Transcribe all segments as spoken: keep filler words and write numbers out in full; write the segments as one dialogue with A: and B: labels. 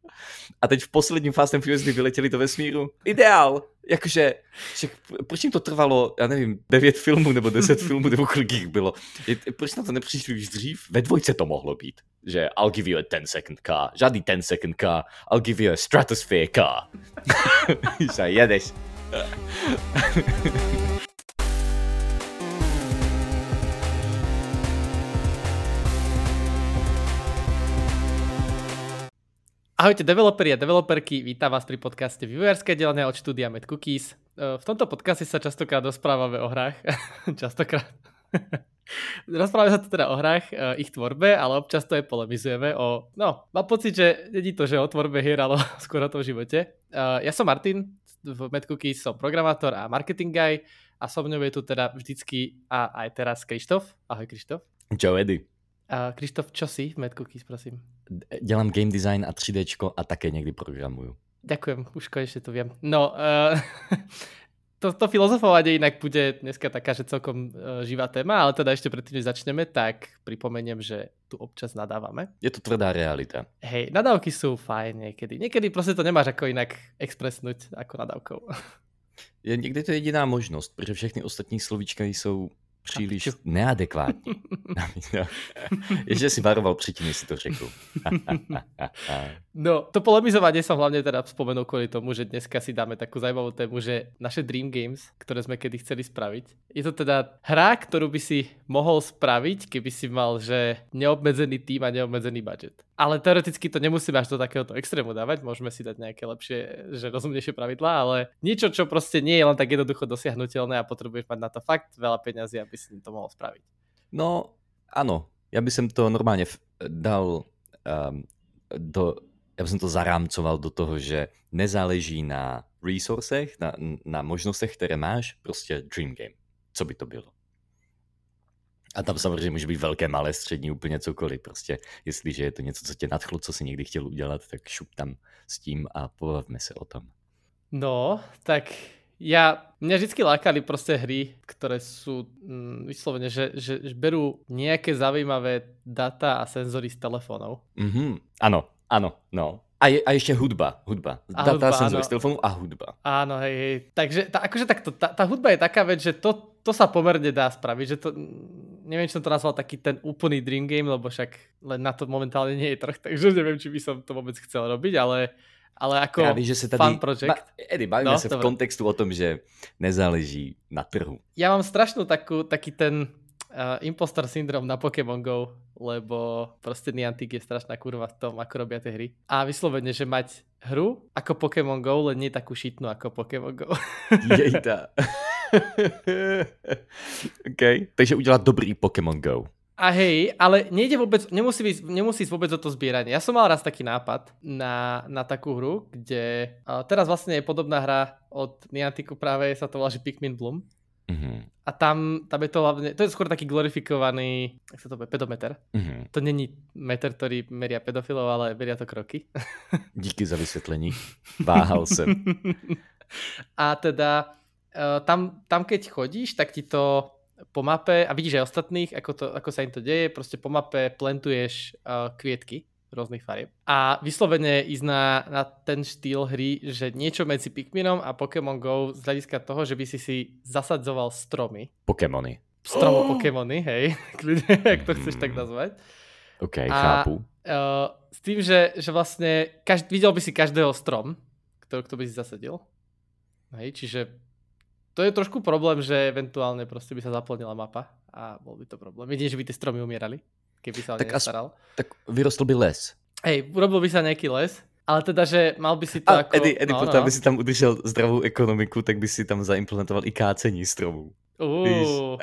A: A teď v posledním Fast and Furious, kdy vyletěli do vesmíru, ideál, jakože, že, proč jim to trvalo, já nevím, devět filmů nebo deset filmů, nebo kolik jich bylo. Je, proč na to nepřišli už dřív? Ve dvojce to mohlo být, že I'll give you a ten second car, žádný ten second car, I'll give you a stratosphere car. Že jedeš.
B: Ahojte developeri a developerky, vítam vás pri podcaste Vývojárske dielne od štúdia Mad Cookies. V tomto podcaste sa častokrát rozprávame o hrách. častokrát. Rozprávame sa tu teda o hrách, ich tvorbe, ale občas to aj polemizujeme o... No, mám pocit, že není to, že o tvorbe hier, ale skôr o tom živote. Ja som Martin, v Mad Cookies som programátor a marketing guy a so mnou je tu teda vždycky a aj teraz Krištof. Ahoj Krištof.
A: Čau Edy.
B: Uh, Krištof, čo si v Mad Cookies, prosím?
A: Dělám game design a tři déčko a také někdy programuju.
B: Ďakujem, už konečne to viem. No, uh, to, to filozofovanie inak bude dneska taká, že celkom uh, živá téma, ale teda ešte predtým, než začneme, tak pripomeniem, že tu občas nadávame.
A: Je to tvrdá realita.
B: Hej, nadávky sú fajn niekedy. Niekedy proste to nemáš ako inak expresnúť ako nadávkou.
A: Je, někdy to je jediná možnost, protože všechny ostatní slovíčka jsou příliš neadekvátní. Ještě si varoval předtím, jestli to řekl.
B: No, to polemizovanie som hlavne teda spomenul kvôli tomu, že dneska si dáme takú zaujímavú tému, že naše Dream Games, ktoré sme kedy chceli spraviť. Je to teda hra, ktorú by si mohol spraviť, keby si mal, že neobmedzený tým a neobmedzený budget. Ale teoreticky to nemusíme až do takéhoto extrému dávať, môžeme si dať nejaké lepšie, že rozumnejšie pravidlá, ale niečo, čo proste nie je len tak jednoducho dosiahnuteľné a potrebuješ mať na to fakt veľa peňazí, aby si to mohol spraviť.
A: No, áno. Ja by som to normálne dal um, do... Ja by som to zarámcoval do toho, že nezáleží na resourcech, na, na možnostech, které máš, prostě dream game. Co by to bylo? A tam samozřejmě může být velké, malé, střední, úplně cokoliv. Prostě, jestliže je to něco, co tě nadchlo, co si někdy chtěl udělat, tak šup tam s tím a pobavme se o tom.
B: No, tak ja, mňa vždycky lákali proste hry, ktoré sú mm, vyslovene, že, že, že berú nejaké zaujímavé data a senzory z telefónov.
A: Mhm, áno, áno, no. A, je, a ešte hudba, hudba.
B: A
A: data,
B: hudba,
A: senzory
B: áno.
A: z telefónu a hudba.
B: Áno, hej, hej. Takže tá, akože takto, tá, tá hudba je taká vec, že to, to sa pomerne dá spraviť, že to, neviem, či som to nazval taký ten úplný dream game, lebo však len na to momentálne nie je trh, takže neviem, či by som to vôbec chcel robiť, ale Ale ako
A: Právě, že se tady,
B: fun project.
A: Ba, Edy, bavíme
B: no,
A: se
B: dobré.
A: v kontextu o tom, že nezáleží na trhu.
B: Ja mám strašnú takú, taký ten uh, impostor syndrom na Pokémon Go, lebo proste Niantic je strašná kurva v tom, ako robia tie hry. A vyslovene, že mať hru ako Pokémon Go, len nie takú šitnú ako Pokémon Go.
A: Jejda. OK, takže udělat dobrý Pokémon Go.
B: A hej, ale nejde vôbec, nemusí ísť, nemusí ísť vôbec o to zbieranie. Ja som mal raz taký nápad na, na takú hru, kde uh, teraz vlastne je podobná hra od Nianticu, práve sa to volá, že Pikmin Bloom.
A: Mm-hmm.
B: A tam, tam je to hlavne, to je skôr taký glorifikovaný, jak sa to povie, pedometer.
A: Mm-hmm.
B: To není meter, ktorý meria pedofilov, ale meria to kroky.
A: Díky za vysvětlení. Váhal jsem.
B: A teda uh, tam, tam keď chodíš, tak ti to po mape, a vidíš aj ostatných, ako, to, ako sa im to deje, proste po mape plantuješ uh, kvietky rôznych farieb. A vyslovene ísť na, na ten štýl hry, že niečo medzi Pikminom a Pokémon Go z hľadiska toho, že by si si zasadzoval stromy.
A: Pokémony.
B: Stromo oh! Pokémony, hej, kľudne, ak to chceš tak nazvať.
A: OK,
B: a,
A: chápu.
B: Uh, s tým, že, že vlastne každ- videl by si každého strom, ktorý kto by si zasadil. Hej, čiže to je trošku problém, že eventuálne proste by sa zaplnila mapa a bol by to problém. Vidíš, že by tie stromy umierali, keby sa o ne nestaral.
A: As, tak vyrostl by les.
B: Hej, urobil by sa nejaký les, ale teda, že mal by si to
A: a,
B: ako...
A: Edy, Edy,
B: no,
A: potom,
B: no.
A: aby si tam udržel zdravou ekonomiku, tak by si tam zaimplementoval i kácení stromů.
B: Uh.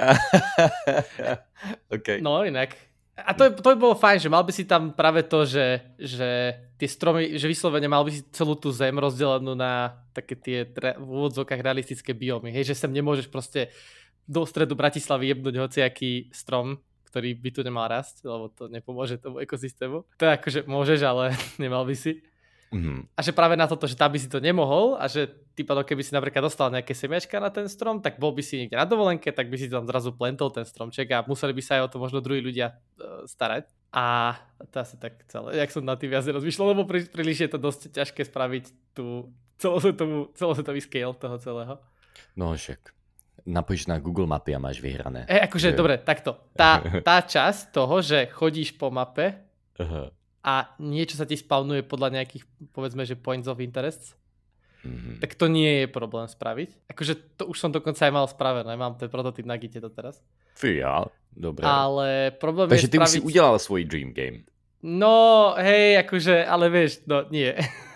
A: Okay.
B: No inak. A to, je, to by bolo fajn, že mal by si tam práve to, že, že tie stromy, že vyslovene mal by si celú tú zem rozdelenú na také tie tre, v úvodzovkách realistické biomy. Hej, že sem nemôžeš proste do stredu Bratislavy jebnúť hociaký strom, ktorý by tu nemal rásť, lebo to nepomôže tomu ekosystému. To je akože môžeš, ale nemal by si.
A: Mm.
B: A že práve na toto, že tam by si to nemohol a že týpa, keby si napríklad dostal nejaké semiačka na ten strom, tak bol by si niekde na dovolenke, tak by si tam zrazu plentol ten stromček a museli by sa aj o to možno druhí ľudia uh, starať. A to asi tak celé, jak som na tým viac rozmýšľal, lebo prí, príliš je to dosť ťažké spraviť tú celosvetovú, celosvetový scale toho celého.
A: No však, napojíš na Google mapy a máš vyhrané.
B: E, akože, že... dobre, takto. Tá, tá časť toho, že chodíš po mape
A: Aha.
B: a niečo sa ti spawnuje podľa nejakých, povedzme, že points of interest,
A: Mm-hmm.
B: tak to nie je problém spraviť. Akože to už som dokonca aj mal spravené, mám ten prototyp na Gite to teraz.
A: Fíja, dobre.
B: Ale problém
A: Takže
B: je
A: ty
B: spraviť...
A: už si udelal svoj dream game.
B: No, hej, akože, ale vieš, no nie.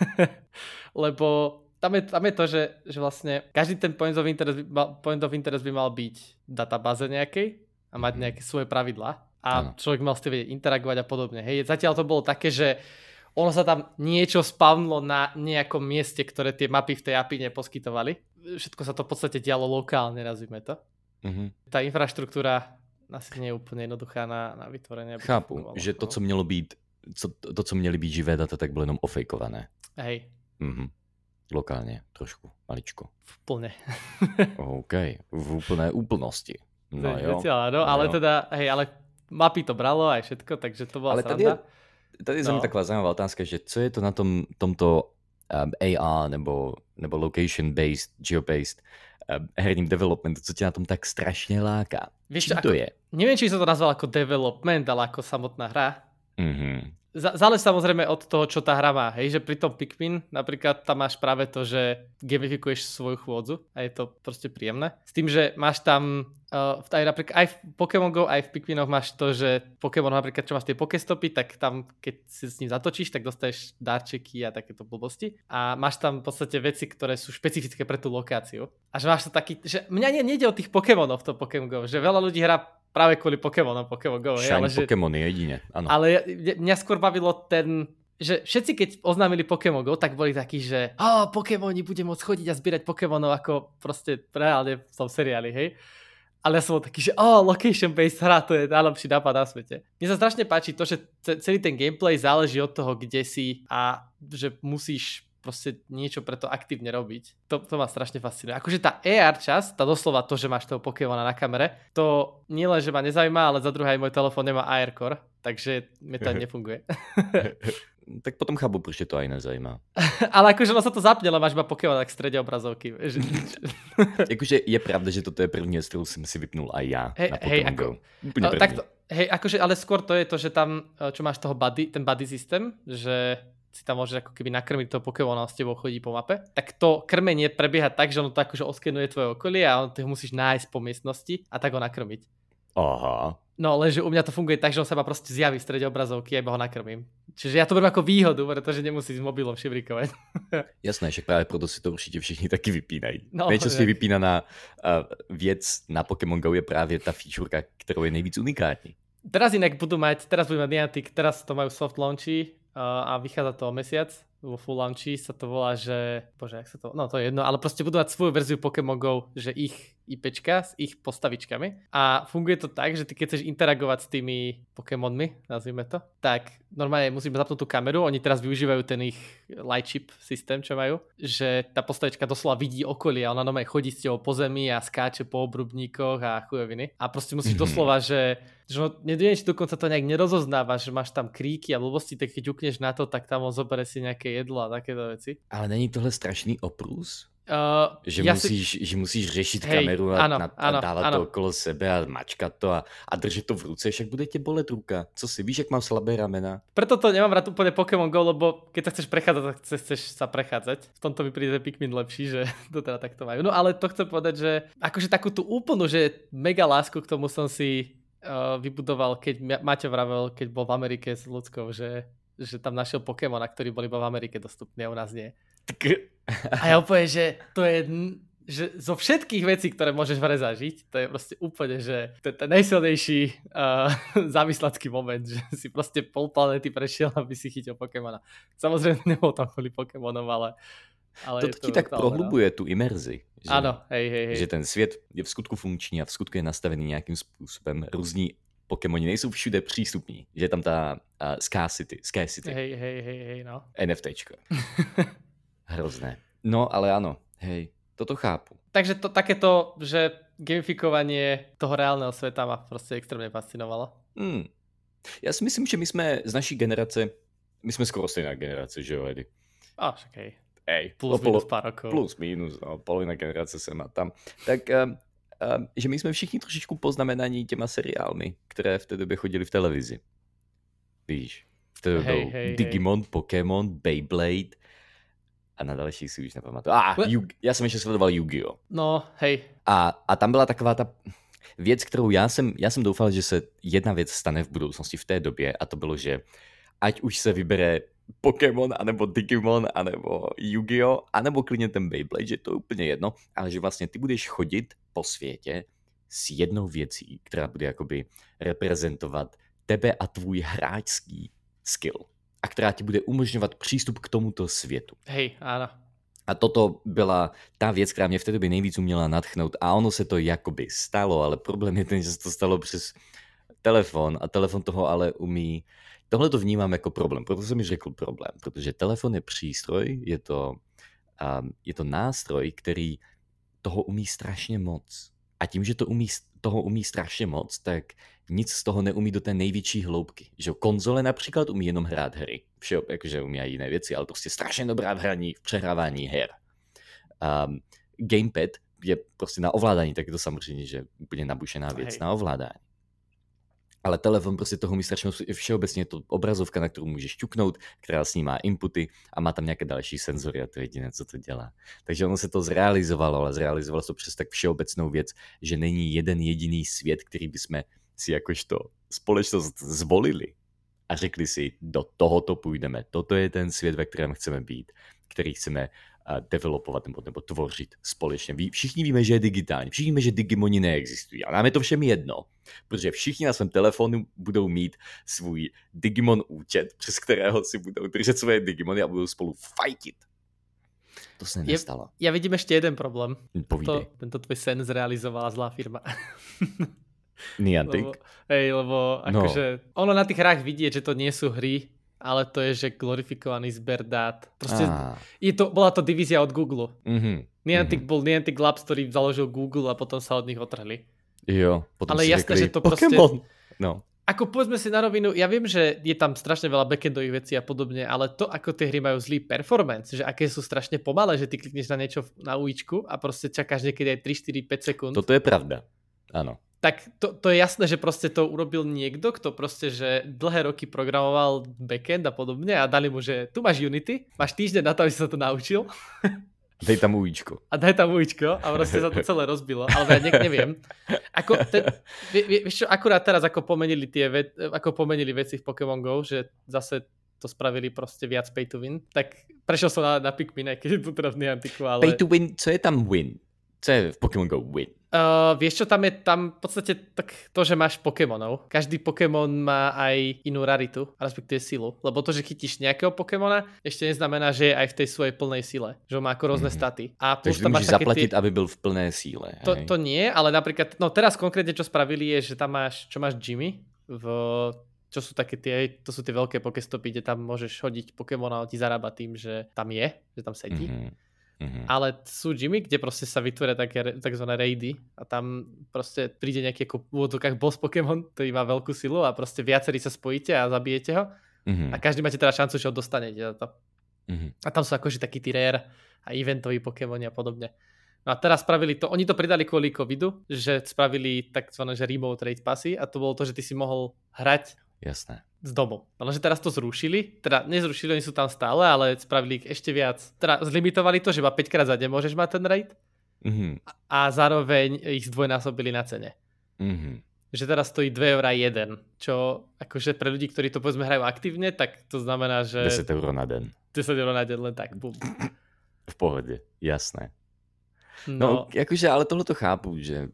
B: Lebo tam je, tam je to, že, že vlastne každý ten point of interest by mal, point of interest by mal byť v databáze nejakej a mať nejaké svoje pravidlá a ano. Človek mal s tým vedieť interagovať a podobne. Hej, zatiaľ to bolo také, že ono sa tam niečo spavnlo na nejakom mieste, ktoré tie mapy v tej á pé í neposkytovali. Všetko sa to v podstate dialo lokálne, nazvime to. Mm-hmm. Tá infraštruktúra asi nie je úplne jednoduchá na, na vytvorenie.
A: Chápu, že to, co mělo být, co, to, co měly být živé data, tak bylo jenom ofejkované.
B: Hej.
A: Mm-hmm. Lokálne, trošku, maličko.
B: Úplne.
A: OK, v úplnej úplnosti. No jo.
B: Zatiaľ, no, ale jo. teda, hej, ale mapy to bralo aj všetko, takže to bola
A: ale
B: sranda.
A: Tady je, tady je
B: no.
A: taková zajímavá otázka, že co je to na tom, tomto um, á er nebo, nebo location-based, geo-based um, herním developmentu, co tě na tom tak strašně láká?
B: Víš,
A: Čím
B: ako,
A: to je?
B: Neviem, či sa to nazval ako development, ale ako samotná hra.
A: Mhm.
B: Záleží samozrejme od toho, čo tá hra má. Hej, že pri tom Pikmin napríklad tam máš práve to, že gamifikuješ svoju chôdzu a je to proste príjemné. S tým, že máš tam uh, aj, napríklad, aj v Pokémon Go, aj v Pikminoch máš to, že Pokémon napríklad, čo máš tie Pokestopy, tak tam, keď si s ním zatočíš, tak dostaneš darčeky a takéto blbosti. A máš tam v podstate veci, ktoré sú špecifické pre tú lokáciu. A že máš to taký, že mňa nie, nejde o tých Pokémonov v tom Pokémon Go, že veľa ľudí hrá práve kvôli Pokémonom, Pokémon Go.
A: Shine
B: ale že,
A: Pokémony jedine, áno.
B: Ale mňa skôr bavilo ten, že všetci keď oznámili Pokémon Go, tak boli takí, že oh, Pokémoni, budem môcť chodiť a zbierať Pokémonov ako proste reálne v tom seriáli, hej. Ale ja som bol taký, že oh, location-based hra, to je najlepší nápad na svete. Mne sa strašne páči to, že celý ten gameplay záleží od toho, kde si a že musíš proste niečo pre to aktívne robiť. To, to ma strašne fascinuje. Akože tá é er časť, tá doslova to, že máš toho Pokémona na kamere, to nie len, že ma nezaujíma, ale za druhé aj môj telefón nemá á er core, takže mi to aj nefunguje.
A: Tak potom chápu, proč to aj nezajímá.
B: Ale akože no sa to zapne, ale máš iba Pokémon tak v strede obrazovky.
A: Jakože je pravda, že toto je první, z ktorú som si vypnul aj ja
B: hey,
A: na
B: Pokémon
A: hey,
B: Go.
A: Úplne první.
B: Takto, hej, akože, ale skôr to je to, že tam, čo máš toho buddy, ten buddy systém, že si tam môžeš ako keby nakrmiť toho Pokémona a s tebou chodí po mape, tak to krmenie prebieha tak, že ono to akože oskenuje tvoje okolie a on to musíš nájsť po miestnosti a tak ho nakrmiť.
A: Aha.
B: No lenže u mňa to funguje tak, že on sa ma proste zjaví v strede obrazovky a iba ho nakrmím. Čiže ja to beriem ako výhodu, pretože nemusím s mobilom šibrikovať.
A: Jasné, však práve proto si to určite všichni taky vypínají.
B: No,
A: Nejčastěji vypínaná uh, věc na Pokémon Go je právě ta featureka, kterou je nejvíc unikátní.
B: Teraz inak budú mať, teraz budú mať Niantic, teraz to majú soft launchy a vychádza to o mesiac, vo full launchi sa to volá, že, bože, jak sa to, no to je jedno, ale proste budú mať svoju verziu Pokémon Go, že ich IPčka s ich postavičkami a funguje to tak, že ty keď chceš interagovať s tými Pokémonmi, nazvime to, tak normálne musíme zapnúť tú kameru, oni teraz využívajú ten ich light chip systém, čo majú, že tá postavička doslova vidí okolie a ona normálne chodí s tebou po zemi a skáče po obrubníkoch a chujoviny a proste musíš mm-hmm. doslova, že že no, neviem, či dokonca to nejak nerozoznávaš, že máš tam kríky a blbosti, tak keď ukneš na to, tak tam on zoberie si nejaké jedlo a takéto veci.
A: Ale není tohle strašný oprus?
B: Uh,
A: že,
B: ja
A: musíš,
B: si...
A: že musíš řešiť
B: Hej,
A: kameru a,
B: áno,
A: na,
B: áno,
A: a dávať
B: áno.
A: to okolo sebe a mačkať to a, a držet to v ruce, však bude ti bolet ruka. Co si, víš, jak mám slabé ramena?
B: Preto to nemám rád úplne Pokémon Go, lebo keď sa chceš prechádzať, tak chceš sa prechádzať. V tomto mi príde Pikmin lepší, že to teda takto majú. No ale to chcem povedať, že akože takú tú úplnú, že mega lásku k tomu som si uh, vybudoval, keď Maťo vravel, keď bol v Amerike s ľudskou, že, že tam našiel Pokémona, ktorý bol iba v Amerike dostupný a u nás nie. A ja úplne, že to je, že zo všetkých vecí, ktoré môžeš v hre zažiť, to je proste úplne, že to je ten najsilnejší uh, zamyslecký moment, že si proste pol planety prešiel, aby si chytil Pokémona. Samozrejme, nebol tam kvôli Pokémonom, ale... ale
A: to ti tak prohlubuje tú imerzi.
B: Áno, hej, hej, hej.
A: Že ten svět je v skutku funkční a v skutku je nastavený nějakým způsobem. Různí Pokémoni nejsou všude přístupní, že je tam ta uh, scarcity, scarcity.
B: Hej, hej, hej, hej, no.
A: NFTčko. Hrozné. No, ale áno, hej, toto chápu.
B: Takže to, takéto, že gamifikovanie toho reálneho sveta ma proste extrémne fascinovalo.
A: Hmm. Já si myslím, že my jsme z naší generace, my jsme skoro stejná generace, že jo, Edy?
B: A však hej.
A: Ej,
B: Plus,
A: polo,
B: minus pár rokov.
A: Plus, minus, no, polovina generace sem a tam. Tak, um, um, že my jsme všichni trošičku poznamenaní těma seriálmi, které v té době chodili v televizi. Víš, v té době
B: Hej,
A: byl
B: hej,
A: Digimon, hej. Pokémon, Beyblade a na dalších si už nepamatuju. Ah, Yu- já jsem ještě sledoval Yu-Gi-Oh!
B: No, hej.
A: A, a tam byla taková ta věc, kterou já jsem, já jsem doufal, že se jedna věc stane v budoucnosti v té době a to bylo, že ať už se vybere Pokémon, anebo Digimon, anebo Yu-Gi-Oh, anebo klidně ten Beyblade, že to je úplně jedno, ale že vlastně ty budeš chodit po světě s jednou věcí, která bude jakoby reprezentovat tebe a tvůj hráčský skill a která ti bude umožňovat přístup k tomuto světu.
B: Hej, áno.
A: A toto byla ta věc, která mě v té době nejvíc uměla nadchnout a ono se to jakoby stalo, ale problém je ten, že se to stalo přes telefon a telefon toho ale umí. Tohle to vnímám jako problém, proto jsem mi řekl problém, protože telefon je přístroj, je to, um, je to nástroj, který toho umí strašně moc. A tím, že to umí, toho umí strašně moc, tak nic z toho neumí do té největší hloubky. Že konzole například umí jenom hrát hry. Vše, jakože umí i jiné věci, ale prostě strašně dobrá v hraní, v přehrávání her. Um, gamepad je prostě na ovládání, tak je to samozřejmě, že úplně nabušená věc Hej. na ovládání. Ale telefon prostě toho umí strašně všeobecně, je to obrazovka, na kterou můžeš ťuknout, která snímá inputy a má tam nějaké další senzory a to je jediné, co to dělá. Takže ono se to zrealizovalo, ale zrealizovalo se to přes tak všeobecnou věc, že není jeden jediný svět, který bychom si jakožto společnost zvolili a řekli si, do tohoto půjdeme. Toto je ten svět, ve kterém chceme být, který chceme uh, developovat nebo, nebo tvořit společně. Ví, všichni víme, že je digitální, všichni víme, že Digimoni neexistují a nám je to všem jedno, protože všichni na svém telefonu budou mít svůj Digimon účet, přes kterého si budou držet svoje Digimony a budou spolu fajtit. To se nestalo.
B: Ja, ja vidím ešte jeden problém.
A: Povídej.
B: To, tento tvoj sen zrealizovala zlá firma.
A: Niantic?
B: Lebo, hej, lebo akože no. ono na tých hrách vidieť, že to nie sú hry, ale to je, že glorifikovaný zber dát. Proste je to, bola to divízia od Google.
A: Mm-hmm.
B: Niantic
A: mm-hmm.
B: bol Niantic Labs, ktorý založil Google a potom sa od nich otrhli.
A: Jo, potom
B: ale
A: si
B: jasné,
A: řekli,
B: že to
A: Pokémon.
B: proste...
A: No.
B: Ako povedzme si na rovinu, ja viem, že je tam strašne veľa backendových vecí a podobne, ale to, ako tie hry majú zlý performance, že aké sú strašne pomalé, že ty klikneš na niečo na ujíčku a proste čakáš niekedy aj tri, štyri, päť sekúnd.
A: Toto je pravda, áno.
B: Tak to, to je jasné, že proste to urobil niekto, kto proste, že dlhé roky programoval backend a podobne a dali mu, že tu máš Unity, máš týždeň na to, aby si sa to naučil.
A: Dej tam ujíčko.
B: A daj tam ujíčko a proste sa to celé rozbilo. Ale ja ne, neviem. Ako ten, vie, vieš čo, akurát teraz ako pomenili tie ve, ako pomenili veci v Pokémon Go, že zase to spravili proste viac pay to win, tak prešiel som na, na Pikmin, keď je tu teraz v Nianticu, ale...
A: Pay to win, co je tam win? Co je v Pokémon Go win?
B: Uh, vieš čo, tam je tam v podstate tak to, že máš Pokémonov. Každý Pokémon má aj inú raritu, respektíve silu. Lebo to, že chytíš nejakého Pokémona, ešte neznamená, že je aj v tej svojej plnej sile. Že má ako rôzne mm-hmm. staty. A plus
A: takže
B: tam
A: môžeš zaplatiť, tie... aby byl v plné síle.
B: To, to nie, ale napríklad, no teraz konkrétne čo spravili je, že tam máš, čo máš Jimmy, v, čo sú také tie, to sú tie veľké Pokéstopy, kde tam môžeš hodiť Pokémona a ti zarába tým, že tam je, že tam sedí. Mm-hmm. Mm-hmm. Ale sú gymy, kde proste sa vytvoria také takzvané raidy a tam proste príde nejaký ako v úvodzovkách boss Pokémon, ktorý má veľkú silu a proste viacerí sa spojíte a zabijete ho mm-hmm. a každý máte teda šancu, že ho dostanete za to. Mm-hmm. A tam sú akože takí tí rare a eventoví Pokémoni a podobne. No a teraz spravili to, oni to pridali kvôli covidu, že spravili takzvané že remote raid passy a to bolo to, že ty si mohol hrať
A: Jasné.
B: z domu. Ale že teraz to zrušili, teda nezrušili, oni sú tam stále, ale spravili ich ešte viac. Teda zlimitovali to, že iba päť krát za deň môžeš mať ten raid mm-hmm. a zároveň ich zdvojnásobili na cene. Mm-hmm. Že teraz stojí dve eurá jeden, čo akože pre ľudí, ktorí to povedzme hrajú aktívne, tak to znamená, že...
A: desať eur na den.
B: desať eur na den, len tak, bum.
A: V pohode, jasné. No,
B: no
A: akože, ale tohle to chápu, že,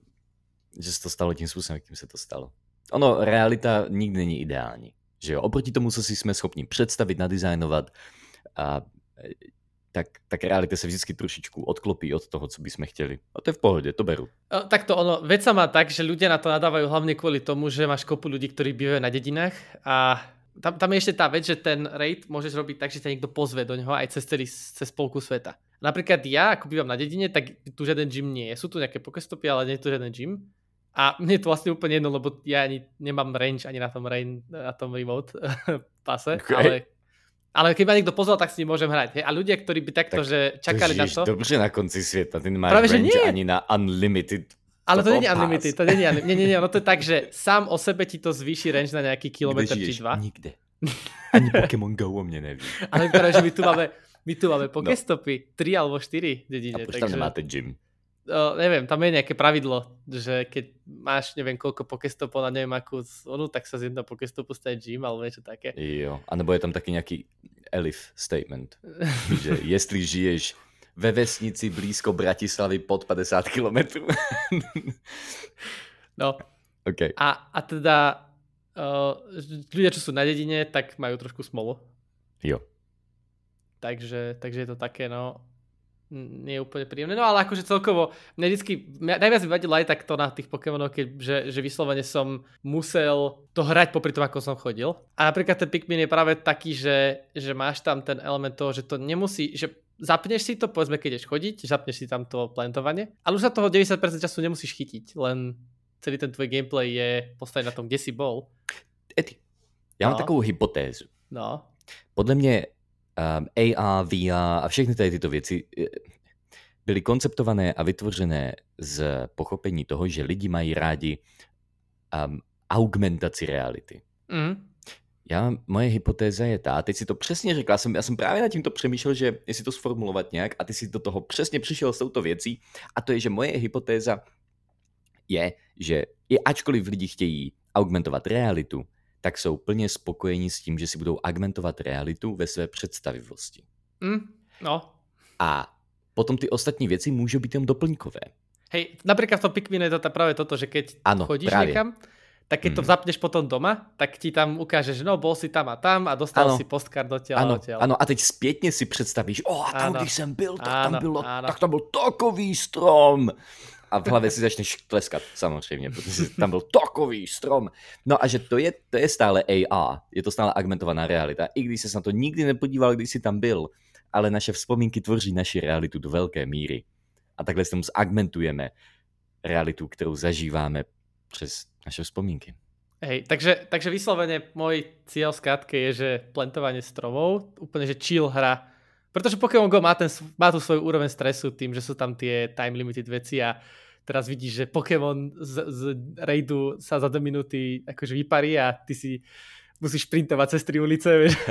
A: že se to stalo tím způsobem, jakým se to stalo. Ono, realita nikdy není ideální. Že jo? Oproti tomu, co si jsme schopni představit, nadizajnovat, a tak, tak realita sa vždycky trošičku odklopí od toho, co by sme chceli. A to je v pohode, to berú.
B: Takto ono, vec sa má tak, že ľudia na to nadávajú hlavne kvôli tomu, že máš kopu ľudí, ktorí bývajú na dedinách a tam, tam je ešte tá vec, že ten raid môžeš robiť tak, že ťa niekto pozve do neho aj cez celý, cez polku sveta. Napríklad ja, ako bývam na dedine, tak tu žiaden gym nie je. Sú tu nejaké pokestopy, ale nie je tu žiaden gym. A mne je to vlastne úplne jedno, lebo ja ani nemám range ani na tom, rain, na tom remote pase, okay. ale Ale keď ma niekto pozval, tak s ním môžem hrať. Hej? A ľudia, ktorí by takto, tak že čakali to na to...
A: Dobře na konci sveta, ty nemáš
B: Práve,
A: range ani na unlimited.
B: Ale to nie je unlimited, to nie je unlimited. Nie, nie, nie, no to je tak, že sám o sebe ti to zvýši range na nejaký kilometr či dva.
A: Nikde. Ani Pokémon Go o mne neví.
B: Ale vypadá, že my tu máme, my tu máme pokestopy, tri alebo štyri dedine.
A: A prečo tam nemáte gym?
B: Uh, neviem, tam je nejaké pravidlo, že keď máš neviem koľko pokestopov na neviem akú zónu, tak sa z jedného pokestopu stane gym alebo niečo také.
A: Jo, anebo je tam taký nejaký elif statement, že jestli žiješ ve vesnici blízko Bratislavy pod päťdesiat kilometrov.
B: No.
A: Okay.
B: A, a teda uh, ľudia, čo sú na dedine, tak majú trošku smolu.
A: Jo.
B: Takže, takže je to také, no, nie je úplne príjemné. No ale akože celkovo, mne vždycky, najviac mi vadilo aj tak to na tých Pokémonov, keď, že, že vyslovene som musel to hrať popri tom, ako som chodil. A napríklad ten Pikmin je práve taký, že, že máš tam ten element toho, že to nemusí, že zapneš si to, povedzme, keď ideš chodiť, zapneš si tam to plantovanie, ale už sa toho deväťdesiat percent času nemusíš chytiť, len celý ten tvoj gameplay je postavený na tom, kde si bol.
A: Ety, ja mám
B: no.
A: takovou hypotézu.
B: No.
A: Podle mě um, A R, V R a všechny tady tyto věci byly konceptované a vytvořené z pochopení toho, že lidi mají rádi um, augmentaci reality.
B: Mm.
A: Já, moje hypotéza je tá, teď si to přesně řekla, já jsem, já jsem právě nad tímto přemýšlel, že jestli to sformulovat nějak a ty si do toho přesně přišel s touto věcí a to je, že moje hypotéza je, že i ačkoliv lidi chtějí augmentovat realitu, tak jsou plně spokojení s tím, že si budou augmentovat realitu ve své představivosti.
B: Mm, no.
A: A potom ty ostatní věci můžou být jen doplňkové.
B: Hej, napríklad v tom Pikmine je to práve toto, že keď ano, chodíš práve. Niekam, tak keď mm. to zapneš potom doma, tak ti tam ukáže, že no, bol si tam a tam a dostal ano. si postkard do tela.
A: Ano,
B: tela.
A: ano, a teď zpětně si představíš, o, a tam, ano. když jsem byl, tak,
B: ano,
A: tam bylo,
B: ano.
A: tak tam byl takový strom. A v hlavě si začneš tleskat, samozřejmě, protože tam byl takový strom. No a že to je, to je stále A R, je to stále augmentovaná realita. I když ses na to nikdy nepodíval, když jsi tam byl, ale naše vzpomínky tvoří naši realitu do velké míry. A takhle s tomu zaugmentujeme realitu, kterou zažíváme přes naše vzpomínky.
B: Hej, takže, takže vyslovene môj cieľ v skratke je, že plantovanie stromov, úplne že chill hra. Pretože Pokémon Go má, ten, má tú svoju úroveň stresu tým, že sú tam tie time limited veci a teraz vidíš, že Pokémon z, z raidu sa za dve minúty akože vyparí a ty si musíš printovať cez tri ulice. Vieš.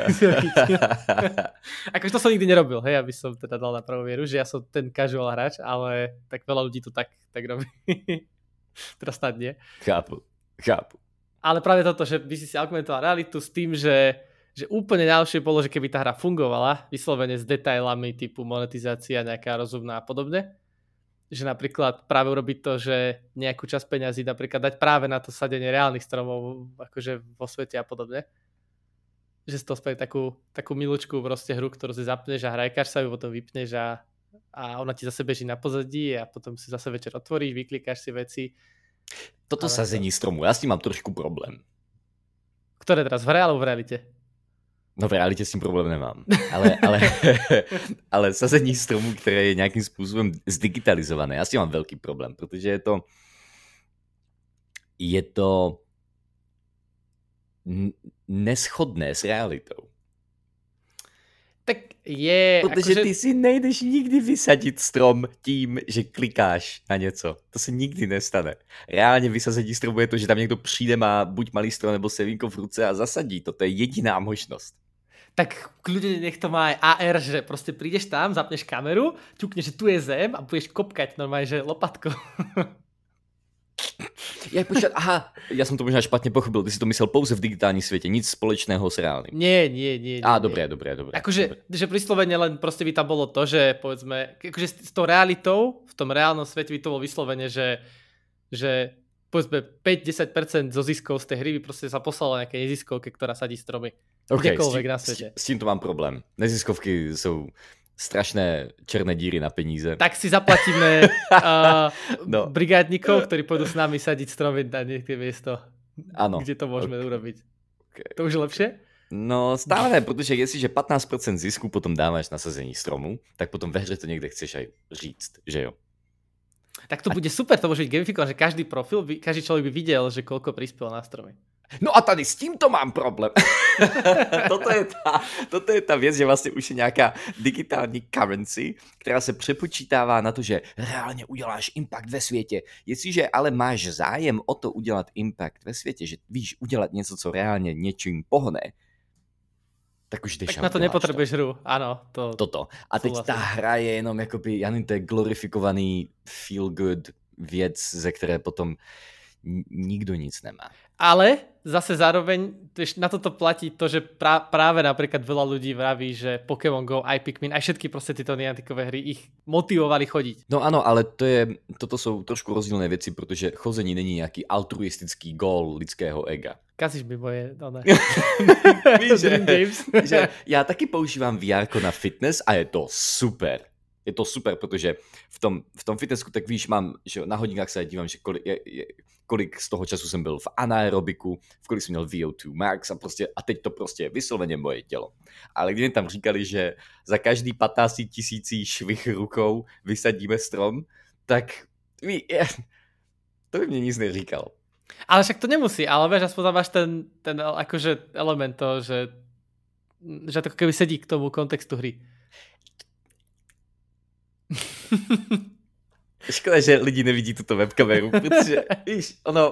B: Akože to som nikdy nerobil, hej, aby som teda dal na pravú vieru, že ja som ten casual hráč, ale tak veľa ľudí to tak, tak robí. Teraz snad nie.
A: Chápu, chápu.
B: Ale práve toto, že by si si augmentoval realitu s tým, že, že úplne najlepšie bolo, že keby tá hra fungovala, vyslovene s detailami typu monetizácia nejaká rozumná a podobne. Že napríklad práve urobiť to, že nejakú časť peňazí napríklad dať práve na to sadenie reálnych stromov akože vo svete a podobne. Že si to spraví takú, takú milučku proste hru, ktorú si zapneš a hrajkáš sa ju, potom vypneš a, a ona ti zase beží na pozadí a potom si zase večer otvoríš, vyklikáš si veci.
A: Toto ale sazení stromu, já s tím mám trošku problém.
B: Ktoré teraz, v hre alebo v realite?
A: No v realitě s tím problém nemám, ale, ale, ale sazení stromů, které je nějakým způsobem zdigitalizované, já s tím mám velký problém, protože je to je to neschodné s realitou.
B: Tak je...
A: Protože
B: akože...
A: ty si nejdeš nikdy vysadit strom tím, že klikáš na něco. To se nikdy nestane. Reálně vysazení stromu je to, že tam někdo přijde, má buď malý strom nebo sevínko v ruce a zasadí to. To je jediná možnost.
B: Tak kľudne nech to má aj A R, že proste prídeš tam, zapneš kameru, ťukneš, že tu je zem a budeš kopkať normálne, že lopatko.
A: Ja, počkať, aha, ja som to možná špatne pochopil, ty si to myslel pouze v digitálním svete, nic spoločného s reálnym.
B: Nie, nie, nie. nie
A: Á, dobré, dobré, dobré.
B: Akože, že prislovene len proste by tam bolo to, že povedzme, akože s tou realitou, v tom reálnom svete by to bolo vyslovene, že, že povedzme päť až desať percent zo ziskov z tej hry by proste sa poslala nejaké neziskovke, ktorá sadí stromy.
A: Okay,
B: kdekoľvek
A: s tím,
B: na svete.
A: S, s tím to mám problém. Neziskovky sú strašné černé díry na peníze.
B: Tak si zaplatíme uh,
A: no.
B: brigádnikov, ktorí pôjdu s nami sadiť stromy na niekde miesto,
A: ano.
B: kde to môžeme
A: okay.
B: urobiť.
A: Okay.
B: To už je lepšie?
A: No stále ne, protože jestliže patnáct procent zisku potom dáváš na sazení stromu, tak potom ve hře to někde chceš aj říct, že jo?
B: Tak to a... bude super, to môže byť gamifikované, že každý profil, by, každý človek by videl, že koľko prispel na stromy.
A: No a tady s tímto mám problém. toto, je ta, toto je ta věc, že vlastně už je nějaká digitální currency, která se přepočítává na to, že reálně uděláš impact ve světě. Jestliže ale máš zájem o to udělat impact ve světě, že víš udělat něco, co reálně něčím pohne, tak už jdeš.
B: Tak na to nepotřebuješ hru, ano. To,
A: Toto. A teď ta hra je jenom jakoby, já nevím, to je glorifikovaný feel good věc, ze které potom nikto nic nemá.
B: Ale zase zároveň na toto platí to, že pra, práve napríklad veľa ľudí vraví, že Pokémon Go, aj Pikmin, aj všetky proste tieto Nianticové hry ich motivovali chodiť.
A: No ano, ale to je, toto jsou trošku rozdílné věci, protože chození není nějaký altruistický gól lidského ega.
B: Kazíš mi moje, no ne.
A: Víš, že, že já taky používám vé er na fitness a je to super. Je to super, protože v tom, v tom fitnessku, tak víš, mám, že na hodinkách se dívám, že kolik, je, je, kolik z toho času jsem byl v anaerobiku, v kolik jsem měl vé ó dva max a, prostě, a teď to prostě je vysloveně moje tělo. Ale když tam říkali, že za každý patnáct tisící švih rukou vysadíme strom, tak ví, je, to by mě nic neříkal.
B: Ale však to nemusí, ale vieš, aspoň tam máš ten, ten akože element to, že, že to keby sedí k tomu kontextu hry.
A: Škoda, že lidi nevidí tuto webkameru, protože, víš, ono...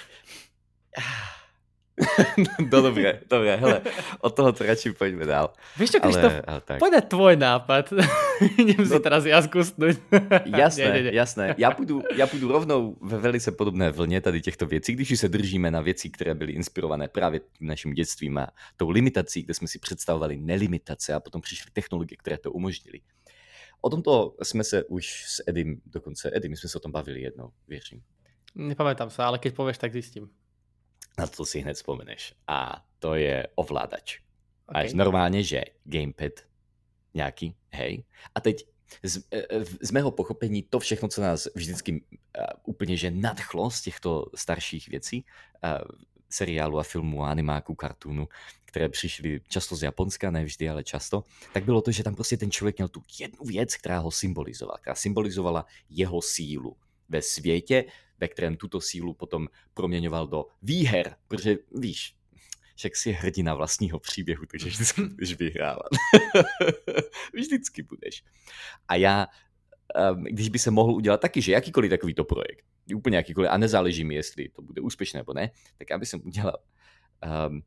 A: No dobré, dobré, hele, od toho to radši pojďme dál.
B: Víš čo, Krištof, poď na tvoj nápad. Idem si no, teraz ja zkusnúť.
A: Jasné, nie, nie, nie. jasné. Já půjdu, já půjdu rovnou ve velice podobné vlně tady těchto věcí, když se držíme na věcí, které byly inspirované právě tím naším dětstvím a tou limitací, kde jsme si představovali nelimitace a potom přišly technologie, které to umožnily. O tomto jsme se už s Edim, dokonce Edim, my jsme se o tom bavili jednou, věřím.
B: Nepamätám sa, ale keď povieš, tak zistím.
A: Na to si hned vzpomeneš. A to je ovládač.
B: Okay.
A: Až normálně, že gamepad nějaký, hej. A teď z, z mého pochopení to všechno, co nás vždycky uh, úplně že nadchlo z těchto starších věcí, uh, seriálu a filmu a animáku, kartunu, které přišly často z Japonska, ne vždy, ale často, tak bylo to, že tam prostě ten člověk měl tu jednu věc, která ho symbolizovala, která symbolizovala jeho sílu ve světě, ve kterém tuto sílu potom proměňoval do výher, protože víš, však si hrdina vlastního příběhu, takže vždycky budeš vyhrávat. Vždycky budeš. A já, když by se mohl udělat taky, že jakýkoliv takovýto projekt, úplně jakýkoliv, a nezáleží mi, jestli to bude úspěšné nebo ne, tak já bych jsem udělal um,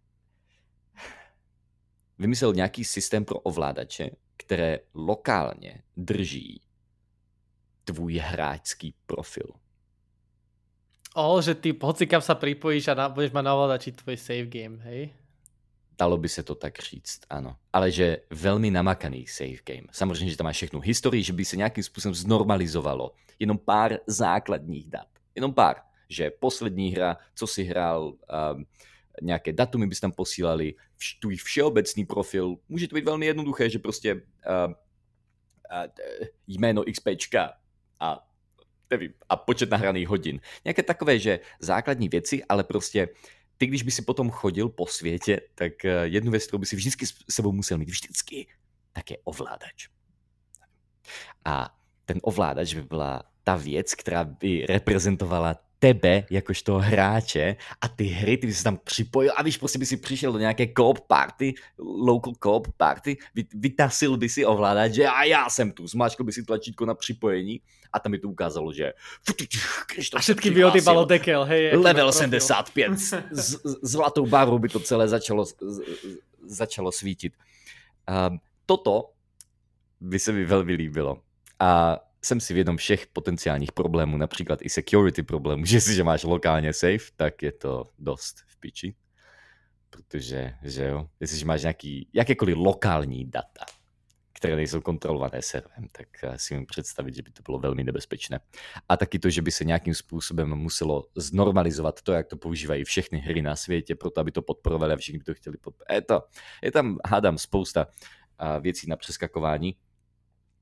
A: vymyslel nějaký systém pro ovládače, které lokálně drží tvůj hráčský profil.
B: O, že ty hocikam sa pripojíš a na, budeš mať na ovládači tvoj save game, hej?
A: Dalo by se to tak říct, ano. Ale že velmi namakaný save game. Samozřejmě, že tam máš všechnu historii, že by se nějakým způsobem znormalizovalo. Jenom pár základních dat. Jenom pár. Že poslední hra, co si hrál, um, nějaké datumy bys tam posílali, vš- tvůj všeobecný profil. Může to být velmi jednoduché, že prostě uh, uh, jméno XPčka a nevím, a počet nahraných hodin. Nějaké takové, že základní věci, ale prostě ty, když by si potom chodil po světě, tak jednu věc, kterou by si vždycky s sebou musel mít vždycky, tak je ovládač. A ten ovládač by byla ta věc, která by reprezentovala tebe jakožto hráče a ty hry, ty by si tam připojil a víš, prostě by si přišel do nějaké co-op party, local co-op party, vytasil by si ovládač, že a já jsem tu, zmáčkl by si tlačítko na připojení a tam by to ukázalo, že
B: a všetky by odýbalo dekel, hej.
A: Level sedmdesát pět, s zlatou barvou by to celé začalo, začalo svítit. Um, toto by se mi velmi líbilo. A jsem si vědom všech potenciálních problémů, například i security problémů, že si, že máš lokálně safe, tak je to dost v piči. Protože, že jo, jestliže máš nějaký, jakékoliv lokální data, které nejsou kontrolované serverem, tak si můžu představit, že by to bylo velmi nebezpečné. A taky to, že by se nějakým způsobem muselo znormalizovat to, jak to používají všechny hry na světě, proto aby to podporovali a všichni by to chtěli podporovat. Je, to, je tam, hádám, spousta věcí na přeskakování.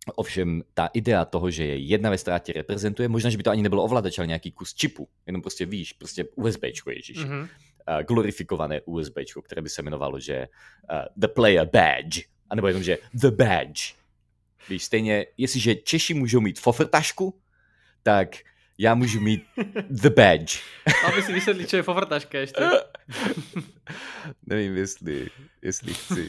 A: Ovšem ta idea toho, že je jedna věc, která tě reprezentuje, možná, že by to ani nebylo ovladač, ale nějaký kus čipu, jenom prostě víš, prostě USBčko, ježiš. Mm-hmm. Uh, glorifikované USBčko, které by se jmenovalo, že uh, the player badge, anebo jenom, že the badge. Víš, stejně, jestliže Češi můžou mít fofrtašku, tak já můžu mít the badge.
B: Aby si vysvětlit, čo je fofrtaška ještě.
A: Nevím, jestli, jestli chci.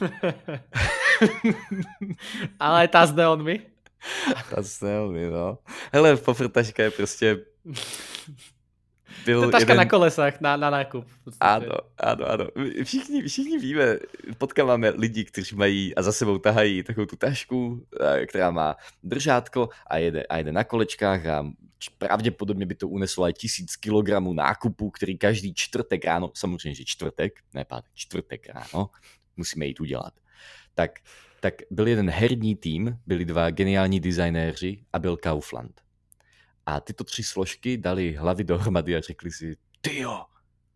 B: Ale tá s neonmi.
A: Tá s neonmi, no. Hele, fofrtaška je prostě...
B: Byl to taška jeden... na kolesách, na, na nákup.
A: Ano, ano, ano. Všichni, všichni víme, potkáváme lidi, kteří mají a za sebou tahají takovou tu tašku, která má držátko a jede, a jede na kolečkách a pravděpodobně by to uneslo aj tisíc kilogramů nákupu, který každý čtvrtek ráno, samozřejmě, že čtvrtek, ne pátek, čtvrtek ráno, musíme jít udělat. Tak, tak byl jeden herní tým, byli dva geniální designéři a byl Kaufland. A tyto tři složky dali hlavy dohromady a řekli si, tyjo,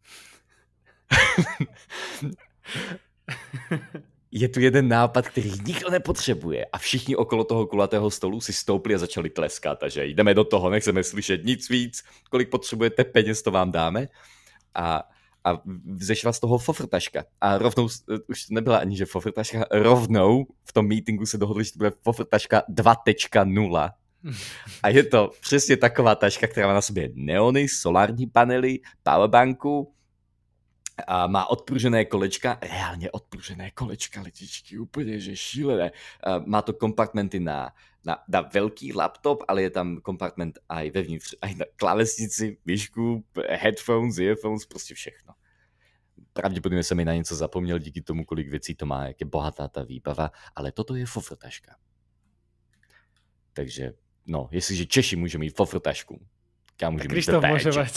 A: je tu jeden nápad, který nikdo nepotřebuje. A všichni okolo toho kulatého stolu si stoupli a začali tleskat. Takže jdeme do toho, nechceme slyšet nic víc, kolik potřebujete peněz, to vám dáme. A, a vzešla z toho fofrtaška. A rovnou, už to nebyla ani že fofrtaška, rovnou v tom meetingu se dohodli, že to bude fofrtaška dva tečka nula. A je to přesně taková taška, která má na sobě neony, solární panely, powerbanku a má odpružené kolečka, reálně odpružené kolečka, letičky, úplně, že šílené. Má to kompartmenty na, na, na velký laptop, ale je tam kompartment aj vevnitř, aj na klávesnici, myšku, headphones, earphones, prostě všechno. Pravděpodobně jsem mi na něco zapomněl díky tomu, kolik věcí to má, jak je bohatá ta výbava, ale toto je fofrtaška. Takže no, jestliže Češi může mít fofrtašku, já můžu mít the badge.
B: Môže mať.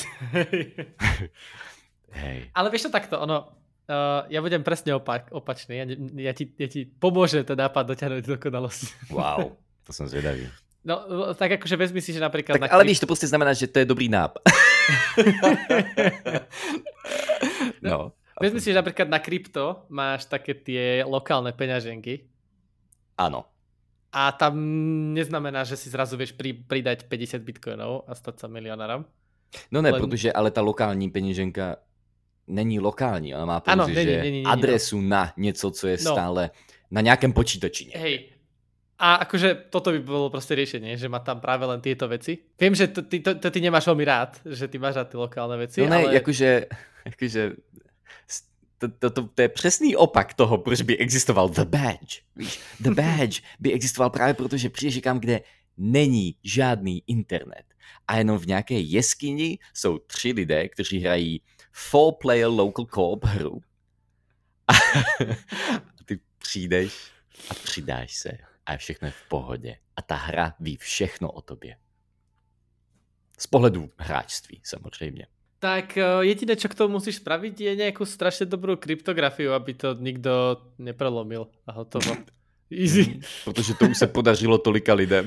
A: Hej.
B: Ale vieš to takto, ono, uh, ja budem presne opak, opačný, ja, ja, ti, ja ti pomôžem ten nápad dotiahnuť do dokonalosti.
A: Wow, to som zvedavý.
B: No, tak akože vezmi si, že napríklad...
A: Tak,
B: na
A: ale
B: krypt...
A: víš, to prostě znamená, že to je dobrý nápad. No.
B: Vezmi si, že napríklad na krypto máš také tie lokálne peňaženky.
A: Áno.
B: A tam neznamená, že si zrazu vieš pri, pridať päťdesiat bitcoinov a stať sa milionárom.
A: No ne, Len... protože ale ta lokální peněženka není lokální. Ona má pouze
B: ano, není,
A: že
B: není, není,
A: adresu no. na něco, co je
B: no.
A: stále na nějakém počítači.
B: Hej. A akože toto by bolo proste riešenie, že má tam práve len tieto veci. Viem, že to, ty, to, to ty nemáš veľmi rád, že ty máš rád ty lokálne veci.
A: No ne,
B: ale...
A: jakože... jakože... To, to, to, to je přesný opak toho, proč by existoval The Badge. Víš, The Badge by existoval právě proto, že přijdeš někam, kde není žádný internet. A jenom v nějaké jeskyni jsou tři lidé, kteří hrají four-player local co-op hru. A ty přijdeš a přidáš se. A všechno je v pohodě. A ta hra ví všechno o tobě. Z pohledu hráčství, samozřejmě.
B: Tak jediné, čo k tomu musíš spraviť, je nejakú strašne dobrú kryptografiu, aby to nikto neprelomil a hotovo. Easy.
A: Protože to už se podařilo tolika lidem.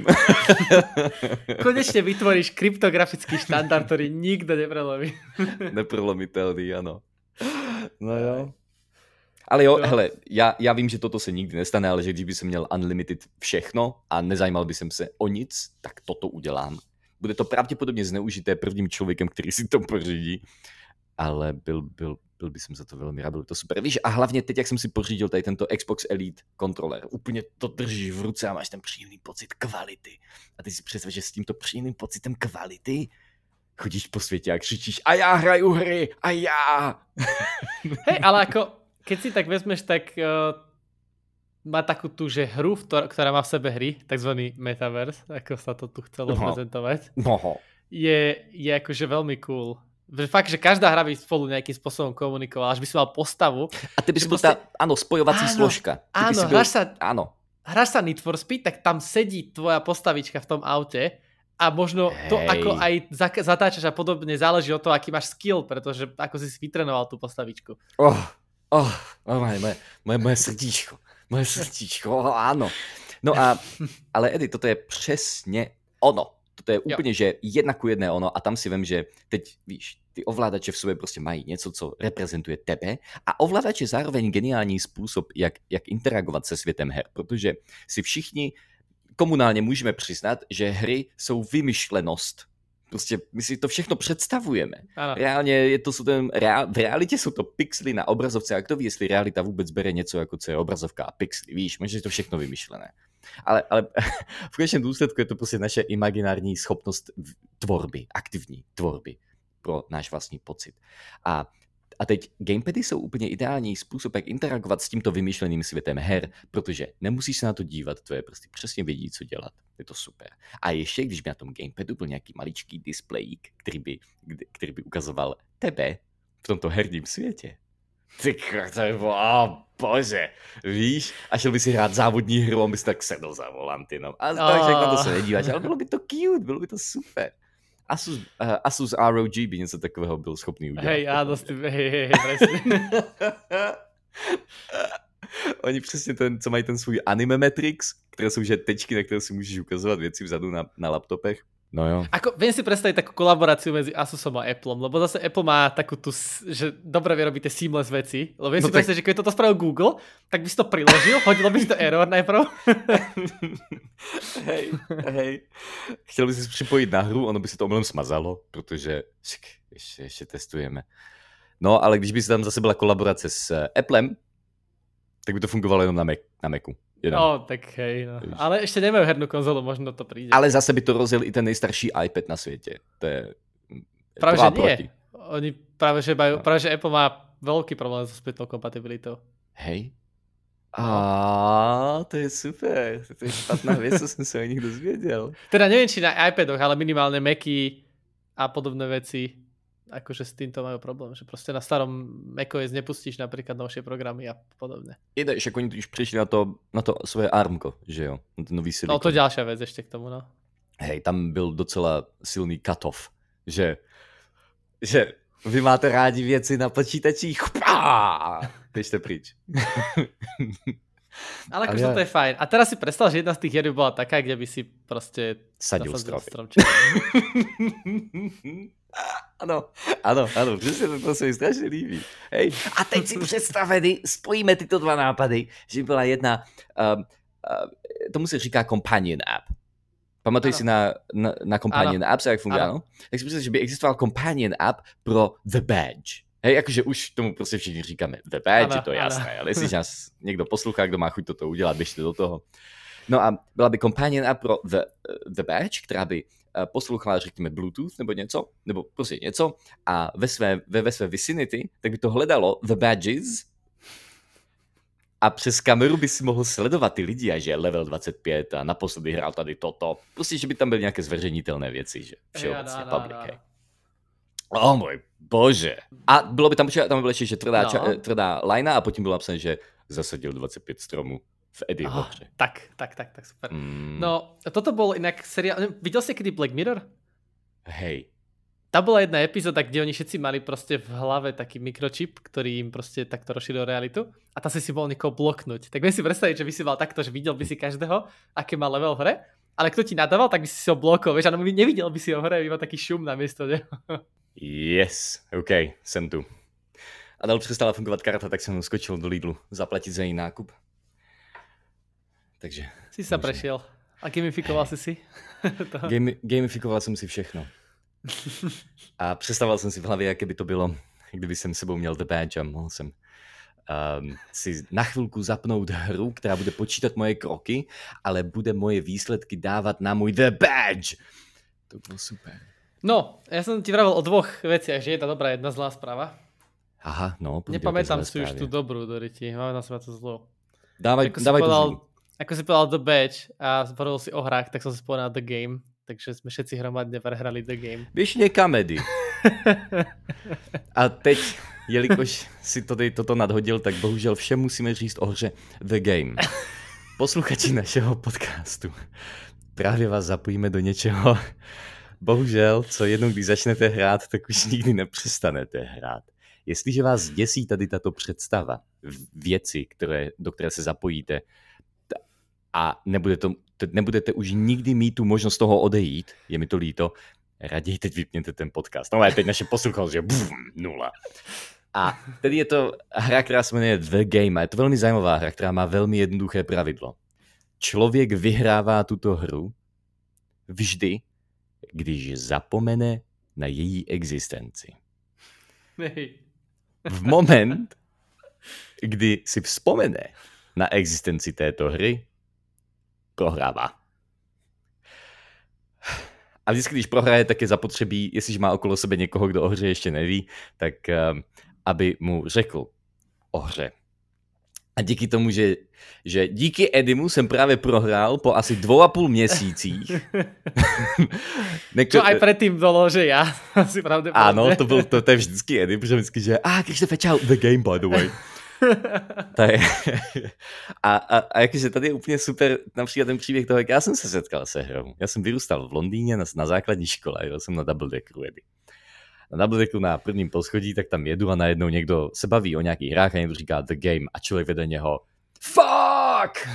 B: Konečne vytvoríš kryptografický štandard, ktorý nikto neprelomí.
A: Neprelomitelný, ano. No jo. Ale jo, no. Hele, já, já vím, že toto se nikdy nestane, ale že když by jsem měl unlimited všechno a nezajímal by jsem se o nic, tak toto udělám. Bude to pravděpodobně zneužité prvním člověkem, který si to pořídí, ale byl, byl, byl by jsem za to velmi rád, bylo to super. Víš, a hlavně teď, jak jsem si pořídil tady tento Xbox Elite kontroler, úplně to držíš v ruce a máš ten příjemný pocit kvality. A ty si představ, že s tímto příjemným pocitem kvality chodíš po světě a křičíš a já hraju hry, a já!
B: Hej, ale ako, keď si tak vezmeš, tak uh, má takú tú, že hru, ktorá má v sebe hry, takzvaný metaverse, ako sa to tu chcelo no. prezentovať,
A: no.
B: je, je akože veľmi cool. Fakt, že každá hra by spolu nejakým spôsobom komunikovala, až by si mal postavu.
A: A ty by si byl proste... tá, áno, spojovací áno, složka. Ty
B: áno,
A: byl...
B: hráš sa,
A: áno.
B: hráš sa Need for Speed, tak tam sedí tvoja postavička v tom aute a možno Hej. to, ako aj zatáčaš a podobne, záleží od toho, aký máš skill, pretože ako si si vytrenoval tú postavičku.
A: Oh, oh, moje, moje, moje, moje srdíčko. Moje srdíčko, oh, áno. No a, ale Edy, toto je přesně ono. To je úplně, jo. že jedna ku jedné ono a tam si vím, že teď, víš, ty ovládače v sobě prostě mají něco, co reprezentuje tebe a ovládač je zároveň geniální způsob, jak, jak interagovat se světem her, protože si všichni komunálně můžeme přiznat, že hry jsou vymyšlenost. Prostě my si to všechno představujeme. Ano. Reálně je to, jsou ten, reál, v realitě jsou to pixely na obrazovce a kdo ví, jestli realita vůbec bere něco, jako co je obrazovka a pixely, víš, možná je to všechno vymyšlené. Ale, ale v konečném důsledku je to prostě naše imaginární schopnost tvorby, aktivní tvorby pro náš vlastní pocit. A A teď gamepady jsou úplně ideální způsob, jak interagovat s tímto vymyšleným světem her, protože nemusíš se na to dívat, tvoje prsty přesně vědí, co dělat. Je to super. A ještě, když by na tom gamepadu byl nějaký maličký displejík, který by, který by ukazoval tebe v tomto herním světě. Ty to by bylo, oh, bože, víš? A šel by si hrát závodní hru, on by si tak sedl za volantem. A oh. takže na to se nedíváš, ale bylo by to cute, bylo by to super. Asus, uh, Asus R O G by něco takového byl schopný udělat.
B: Hej, áno, hej, hej, hej, presne.
A: Oni přesně ten, co mají ten svůj anime Matrix, které jsou že tečky, na které si můžeš ukazovat věci vzadu na, na laptopech. No jo.
B: Ako, viem si predstaviť takú kolaboráciu medzi Asusom a Appleom, lebo zase Apple má takú tu, že dobre vie robiť tie seamless veci, lebo viem no si tak... predstaviť, že keď toto spravil Google, tak by si to priložil, hodilo by si to error najprv.
A: Hej, hej. Chtěl by si připojit na hru, ono by se to omylem smazalo, protože ještě, ještě testujeme. No, ale když by si tam zase byla kolaborace s Applem, tak by to fungovalo jenom na, Mac, na Macu. Jenom.
B: No, tak hej, no. Ale ešte nemajú hernú konzolu, možno to príde.
A: Ale zase by to rozjel i ten nejstarší iPad na světě. To je...
B: Práve, že nie. Proti. Oni práve, že majú, no. práve, že Apple má veľký problém so spätnou kompatibilitou.
A: Hej. A to je super. To je špatná věc, co jsem se o nich dozvěděl.
B: Teda neviem, či na iPadoch, ale minimálne Macy a podobné veci akože s týmto majú problém, že proste na starom macOS nepustíš napríklad novšie programy a podobne.
A: Je to, však oni už prišli na to, na to svoje ARMko, že jo? Na ten nový silikon.
B: No to ďalšia vec ešte k tomu, no.
A: Hej, tam byl docela silný cut-off, že, že vy máte rádi věci na počítačích, pá, běžte pryč.
B: Ale akože ja... to je fajn. A teraz si predstav, že jedna z tých hier by bola taká, kde by si proste
A: sadil stromček. Ano, ano, ano, přesně to, to se mi strašně líbí. Hej. A teď si představili, spojíme tyto dva nápady, že byla jedna, um, uh, tomu se říká companion app. Pamatuješ si na, na, na companion ano. apps, jak funguje, ano? Tak si představ, že by existoval companion app pro The Badge. Hej, jakože už tomu prostě všichni říkáme The Badge, ano, je to jasné, ano. Ale jestli nás někdo poslouchá, kdo má chuť toto udělat, běžte do toho. No a byla by companion app pro The, uh, the Badge, která by poslouchala, řekněme, Bluetooth nebo něco, nebo prostě něco a ve své, ve, ve své vicinity, tak by to hledalo The Badges a přes kameru by si mohl sledovat ty lidi a že je level dvacet pět a naposledy hrál tady toto. Prostě, že by tam byly nějaké zveřejnitelné věci, že všeobecně ja, no, public. No, no. Oh můj bože. A bylo by tam, tam by bylo ještě, že tvrdá, no. ča, tvrdá lajna a potom bylo napsané, že zasadil dvacet pět stromů. V Eddie oh,
B: tak, tak, tak, tak, super. Mm. No, toto bol inak seriál... Videl si kedy Black Mirror?
A: Hej.
B: Tá bola jedna epizóda, kde oni všetci mali proste v hlave taký mikročip, ktorý im proste takto rozšíril realitu a tam si si bol niekoho bloknúť. Tak viem si predstaviť, že by si mal takto, že videl by si každého, aké má level v hre, ale kto ti nadával, tak by si si ho blokol, vieš, a nevidel by si ho v hre, iba taký šum na miesto, ne?
A: Yes, OK, jsem tu. Adel přestala fungovat karta, tak jsem skočil do Lidlu zaplatit za její nákup. Takže...
B: Si sa prešiel. A gamifikoval si si?
A: Game, gamifikoval jsem si všechno. A představoval jsem si v hlavě, jaké by to bylo, kdyby jsem sebou měl The Badge a mohl jsem um, si na chvilku zapnout hru, která bude počítat moje kroky, ale bude moje výsledky dávat na můj The Badge. To bylo super.
B: No, ja som ti vravel o dvoch veciach, že jedna dobrá, jedna zlá správa.
A: Aha, no.
B: Nepamätám si už tú dobrú, Doriti. Máme na seba to zlo.
A: Dávaj, dávaj tu zlú.
B: Ako si povedal The Badge a zboril si o hrách, tak som si povedal The Game. Takže sme všetci hromadne prehrali The Game.
A: Běž někam, Eddie. A teď, jelikož si to, toto nadhodil, tak bohužel všem musíme říct o hře The Game. Posluchači našeho podcastu. Právě vás zapojíme do něčeho. Bohužel, co jednou, když začnete hrát, tak už nikdy nepřestanete hrát. Jestliže vás děsí tady tato představa, věci, které, do které se zapojíte, a nebude to, nebudete už nikdy mít tu možnost toho odejít, je mi to líto, raději teď vypněte ten podcast. No ale teď naše posluchač, že bum, nula. A tedy je to hra, která se jmenuje The Game a je to velmi zajímavá hra, která má velmi jednoduché pravidlo. člověk vyhrává tuto hru vždy, když zapomene na její existenci.
B: Hej.
A: V moment, kdy si vzpomene na existenci této hry, prohrává. A vždycky, když prohraje, tak je zapotřebí, jestliže má okolo sebe někoho, kdo o hře ještě neví, tak um, aby mu řekl o hře. A díky tomu, že, že díky Edimu jsem právě prohrál po asi dvou a půl měsících.
B: Čo aj predtým bolo, že ja si pravdepodobne.
A: Áno, to, byl, to, to je vždycky Edim, protože vždycky, že ah, Krištofe, čau, the game, by the way. Tak, a, a, a jakože tady je úplně super například ten příběh toho, jak já jsem se setkal se hrou. Já jsem vyrůstal v Londýně na, na základní škole, jel jsem na Double Deckeru Edy. Na Double Deckeru na prvním poschodí, tak tam jedu a najednou někdo se baví o nějakých hrách a někdo říká the game a člověk vede něho fuck!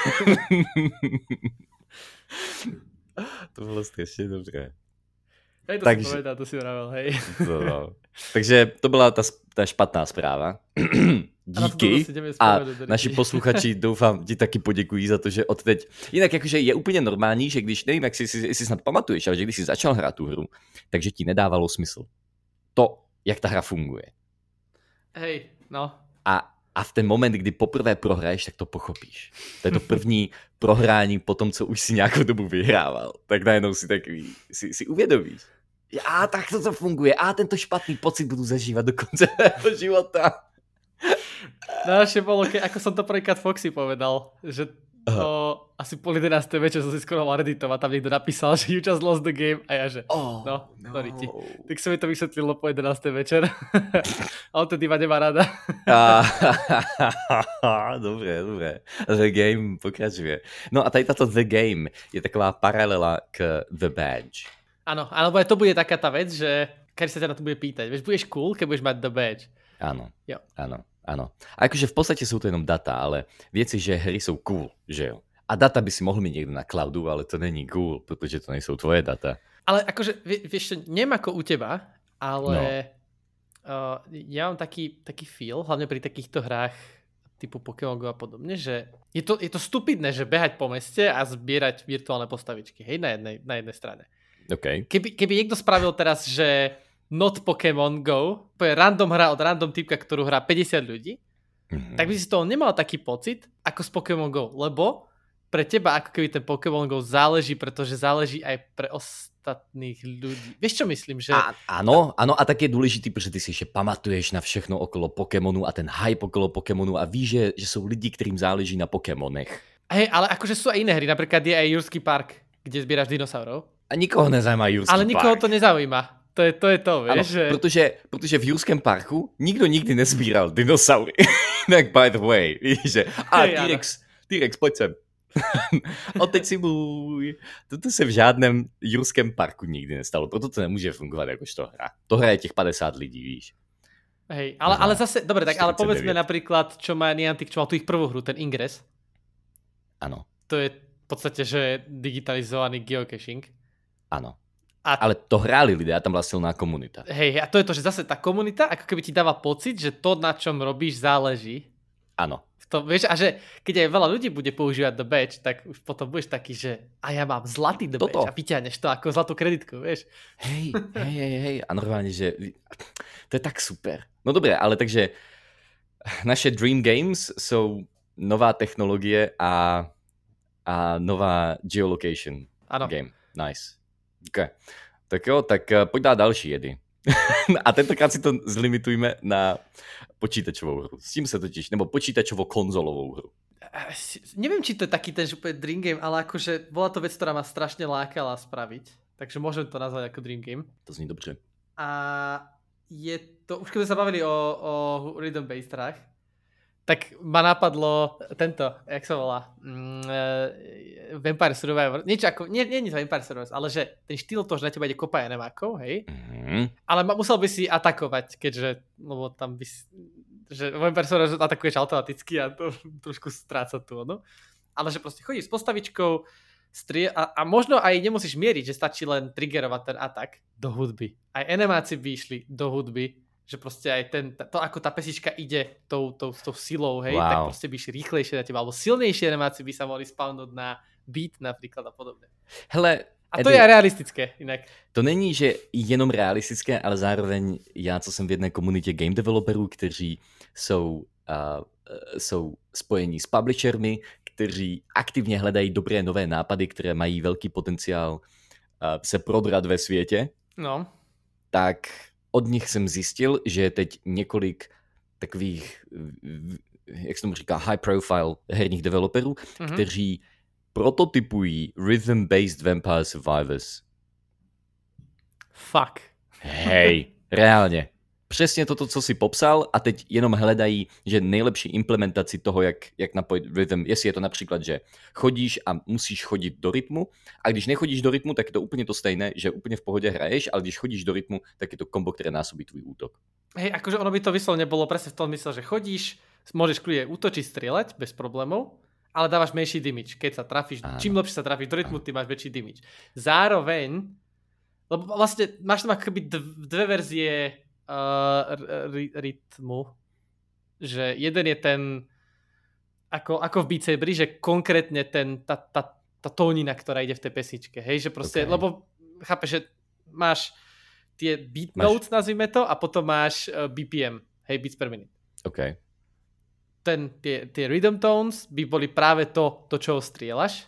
A: To bylo strašně dobré.
B: Hej, to
A: Takže,
B: si povedal, to si vravel, hej.
A: To, no. Takže to byla ta, ta špatná zpráva. Díky. A, a naši posluchači, doufám, ti taky poděkují za to, že od teď... Jinak jakože je úplně normální, že když, nevím, jak si, si, si snad pamatuješ, ale že když jsi začal hrát tu hru, takže ti nedávalo smysl to, jak ta hra funguje.
B: Hej, no.
A: A, a v ten moment, kdy poprvé prohraješ, tak to pochopíš. To je to první prohrání po tom, co už si nějakou dobu vyhrával. Tak najednou si takový, si, si uvědomíš. A tak to funguje. A tento špatný pocit budu zažívat do konce mého života.
B: Najlepšie bolo, ke, ako som to prvýkrát Foxy povedal, že to asi pol jedenástej večer som si skoro mal reditovať, tam niekto napísal, že you just lost the game a ja, že
A: oh,
B: no,
A: no.
B: sorry ti. Tak sa mi to vysvetlilo po jedenástej večer. A on tedy ma nemá rada.
A: Dobre, dobre. The game pokračuje. No a tady tato The Game je taková paralela k The Badge.
B: Áno, alebo to bude taká tá vec, že keď sa ťa na to bude pýtať, vieš, budeš cool, keď budeš mať The Badge.
A: Áno,
B: jo.
A: áno. Áno. A akože v podstate sú to jenom data, ale viete, že hry sú cool, že jo? A data by si mohli mít niekde na cloudu, ale to není cool, protože to nejsou tvoje data.
B: Ale akože, vieš, neviem ako u teba, ale no. uh, ja mám taký, taký feel, hlavne pri takýchto hrách typu Pokémon Go a podobne, že je to, je to stupidné, že behať po meste a zbierať virtuálne postavičky, hej, na jednej, na jednej strane.
A: Okay.
B: Keby, keby niekto spravil teraz, že not Pokémon Go, to je random hra od random typka, ktorú hrá päťdesiat ľudí, mm-hmm. tak by si toho nemal taký pocit ako z Pokémon Go, lebo pre teba ako keby ten Pokémon Go záleží, pretože záleží aj pre ostatných ľudí. Vieš čo myslím? Že...
A: A, áno, áno, a tak je dôležitý, protože ty si ešte pamatuješ na všechno okolo Pokémonu a ten hype okolo Pokémonu a víš, že, že sú lidi, ktorým záleží na Pokémonech.
B: Hej, ale akože sú aj iné hry, napríklad je aj Jurský park, kde zbieraš dinosaurov.
A: A nikoho nezajímá Jurský
B: ale
A: park.
B: Ale nikoho to nezaujíma. To je to, je to vieš,
A: ano,
B: že...
A: Protože, protože v Jurském parku nikdo nikdy nezbíral dinosaury. Tak by the way, víš, že a hey, T-Rex, T-Rex, pojď sem. A teď si můj. Toto se v žádném Jurském parku nikdy nestalo, proto to nemůže fungovat jakožto hra. To hraje těch padesát lidí, víš.
B: Hej, ale, ale zase, dobre, tak ale povedzme napríklad, čo má Niantic, čo mal tu ich prvú hru, ten Ingress.
A: Áno.
B: To je v podstate, že digitalizovaný geocaching.
A: Áno. A... Ale to hráli lidé a tam bola silná komunita.
B: Hej, a to je to, že zase tá komunita ako keby ti dáva pocit, že to, na čom robíš, záleží.
A: Áno.
B: To, vieš, a že keď aj veľa ľudí bude používať The Badge, tak už potom budeš taký, že a ja mám zlatý The Badge a vyťahneš to ako zlatú kreditku, vieš.
A: Hej, hej, hej, hej. A normálne, že to je tak super. No dobré, ale takže naše Dream Games jsou nová technologie a, a nová geolocation ano. Game. Nice. Okay. Tak jo, tak pojď dát další jedy. A tentokrát si to zlimitujme na počítačovou hru. S tím se totiž, nebo počítačovo-konzolovou hru.
B: Neviem, či to je taký ten Dream Game, ale akože bola to vec, ktorá ma strašne lákala spraviť. Takže môžem to nazvať ako Dream Game.
A: To zní dobře.
B: A je to, už keď sme sa bavili o, o rhythm-based hrách, tak ma napadlo tento, jak sa volá, mm, uh, Vampire Survivor. Niečo ako, nie, nie, nie Vampire Survivor, ale že ten štýl toho, že na teba ide kopa enemákov, hej? Mm-hmm. Ale ma, musel by si atakovať, keďže, lebo tam by si, že Vampire Survivor atakuješ automaticky a to trošku stráca tu, no? Ale že proste chodíš s postavičkou strie, a, a možno aj nemusíš mieriť, že stačí len triggerovať ten atak do hudby. Aj enemáci by išli do hudby. že proste aj ten, to ako tá pesnička ide tou, tou, tou silou, hej,
A: Wow.
B: tak proste byš rýchlejšie na teba, alebo silnejšie animácie by sa mohli spawnúť na beat napríklad a podobne.
A: Hele,
B: a to Eddie, je realistické inak.
A: To není, že jenom realistické, ale zároveň já, co jsem v jedné komunitě game developerů, kteří jsou, uh, jsou spojení s publishermi, kteří aktivně hledají dobré nové nápady, které mají velký potenciál uh, se prodrat ve světě,
B: no.
A: tak od nich jsem zjistil, že je teď několik takových, jak se tomu říká, high profile herních developerů, mm-hmm. kteří prototypují rhythm-based Vampire Survivors.
B: Fuck.
A: Hej, reálně. Přesně toto, co si popsal, a teď jenom hledají, že nejlepší implementaci toho, jak, jak napojit rhythm, jestli je to například, že chodíš a musíš chodit do rytmu, a když nechodíš do rytmu, tak je to úplně to stejné, že úplně v pohodě hraješ, ale když chodíš do rytmu, tak je to kombo, které násobí tvůj útok.
B: Hej, akože ono by to vyslovene bolo presne v tom mysle, že chodíš, môžeš kľudne útočiť, strieľať bez problémov, ale dávaš menší damage, keď sa trafíš, áno. Čím lepšie sa trafíš do rytmu, ty máš väčší damage. Zároveň, lebo vlastne máš tam akoby dve verzie uh, rytmu, že jeden je ten ako, ako v Beat Saberi, že konkrétne ten, tá, tá, tá tónina, ktorá ide v tej pesničke, hej, že proste, okay. Lebo chápeš, že máš tie beat máš... notes, nazvime to, a potom máš uh, B P M, hej, beats per minute.
A: OK.
B: Ten, tie, tie rhythm tones by boli práve to, to čo strieľaš.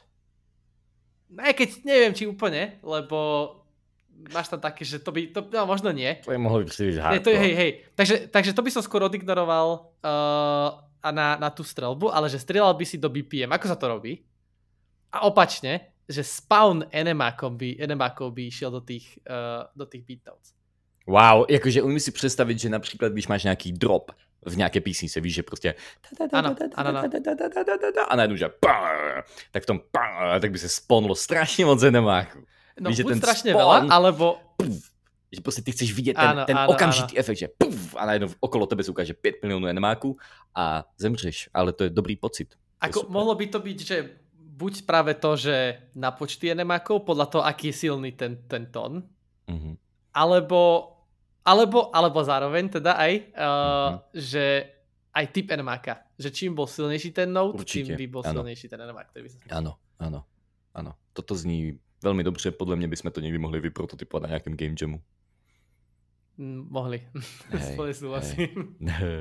B: Aj keď neviem, či úplne, lebo máš tam také, že to by, to, no možno nie.
A: To je mohlo byť príliš hardcore.
B: To je, hej, hej. Takže, takže to by som skôr odignoroval uh, a na, na tú strelbu, ale že strieľal by si do B P M. Ako sa to robí? A opačne, že spawn enemákom by, enemákov by išiel do tých, uh, do tých beat notes.
A: Wow, jakože umím si představit, že například, když máš nějaký drop v nějaké písničce, víš, že prostě
B: ano, ano, ano.
A: a najednou, že tak v tom tak by se sponlo strašně moc enemáků.
B: No
A: víš,
B: buď
A: ten
B: strašně
A: spon,
B: veľa, alebo...
A: Že prostě ty chceš vidět ten,
B: ano,
A: ten
B: ano,
A: okamžitý
B: ano.
A: efekt, že puf, a najednou okolo tebe se ukáže pět milionů enemáků a zemřeš, ale to je dobrý pocit.
B: Ako, mohlo by to byť, že buď práve to, že na počty enemákov, podľa toho, aký je silný ten, ten tón, mm-hmm. alebo, alebo, alebo zároveň teda aj, uh, mm-hmm. že aj typ enemáka. Že čím bol silnejší ten note,
A: určitě.
B: Čím by bol ano. silnejší ten enemák. By sa
A: ano, ano, ano. Toto zní velmi dobře, podle mě bychom to někdy mohli vyprototypovat na nějakém game jamu.
B: Mm, mohli. Spolu súhlasím.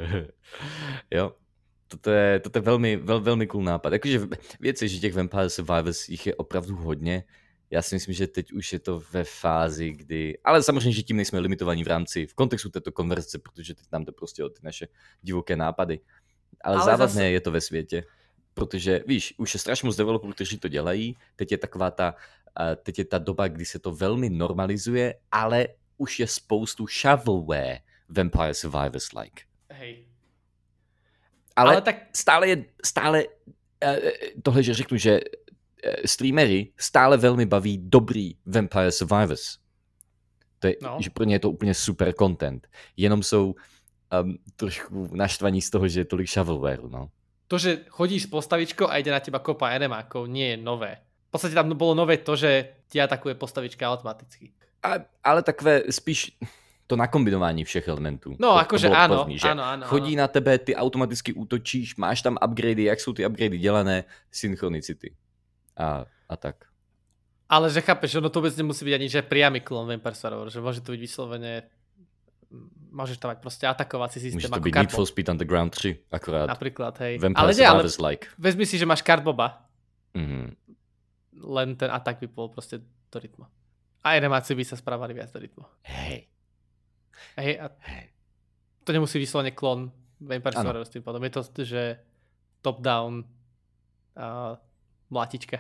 A: Jo. Toto je, toto je velmi, vel, velmi cool nápad. Jakože věci, že těch Vampire Survivors jich je opravdu hodně. Já si myslím, že teď už je to ve fázi, kdy... Ale samozřejmě, že tím nejsme limitovaní v rámci, v kontextu této konverzace, protože teď nám to prostě o ty naše divoké nápady. Ale, Ale závadné zase... je to ve světě. Protože, víš, už je strašně moc developerů, kteří to dělají. Teď je taková ta, teď je ta doba, kdy se to velmi normalizuje, ale už je spoustu shovelware Vampire Survivors-like.
B: Hej.
A: Ale, ale tak stále je, stále tohle, že řeknu, že streamery stále velmi baví dobrý Vampire Survivors. To je, no. Že pro ně je to úplně super content. Jenom jsou um, trošku naštvaní z toho, že je tolik shovelware, no.
B: To, že chodíš s postavičkou a ide na teba kopa enemákov, nie je nové. V podstate tam bolo nové to, že ti atakuje postavička automaticky.
A: A, ale takové spíš... To nakombinování všech elementů.
B: No,
A: to,
B: akože
A: to
B: áno,
A: první,
B: áno, áno.
A: Chodí
B: áno.
A: na tebe, ty automaticky útočíš, máš tam upgradey, jak jsou ty upgradey dělané, synchronicity a, a tak.
B: Ale že chápeš, ono to vôbec nemusí byť ani že priamy klon Vampire Survivor, že môže to byť vyslovene, môžeš tam mať proste atakovací systém.
A: Môže to
B: ako
A: byť Need for Speed Underground tri, akurát.
B: Napríklad, hej.
A: Vampire Survivors like.
B: Vezmi si, že máš Cardboba.
A: Mm-hmm.
B: Len ten atak by bol proste do rytmu. A animácie by sa správali viac do rytmu.
A: Hej.
B: Hej, a to nemusí vyslovene klon Vampire Survivor s tým potom. Je to, že top-down uh, mlátička.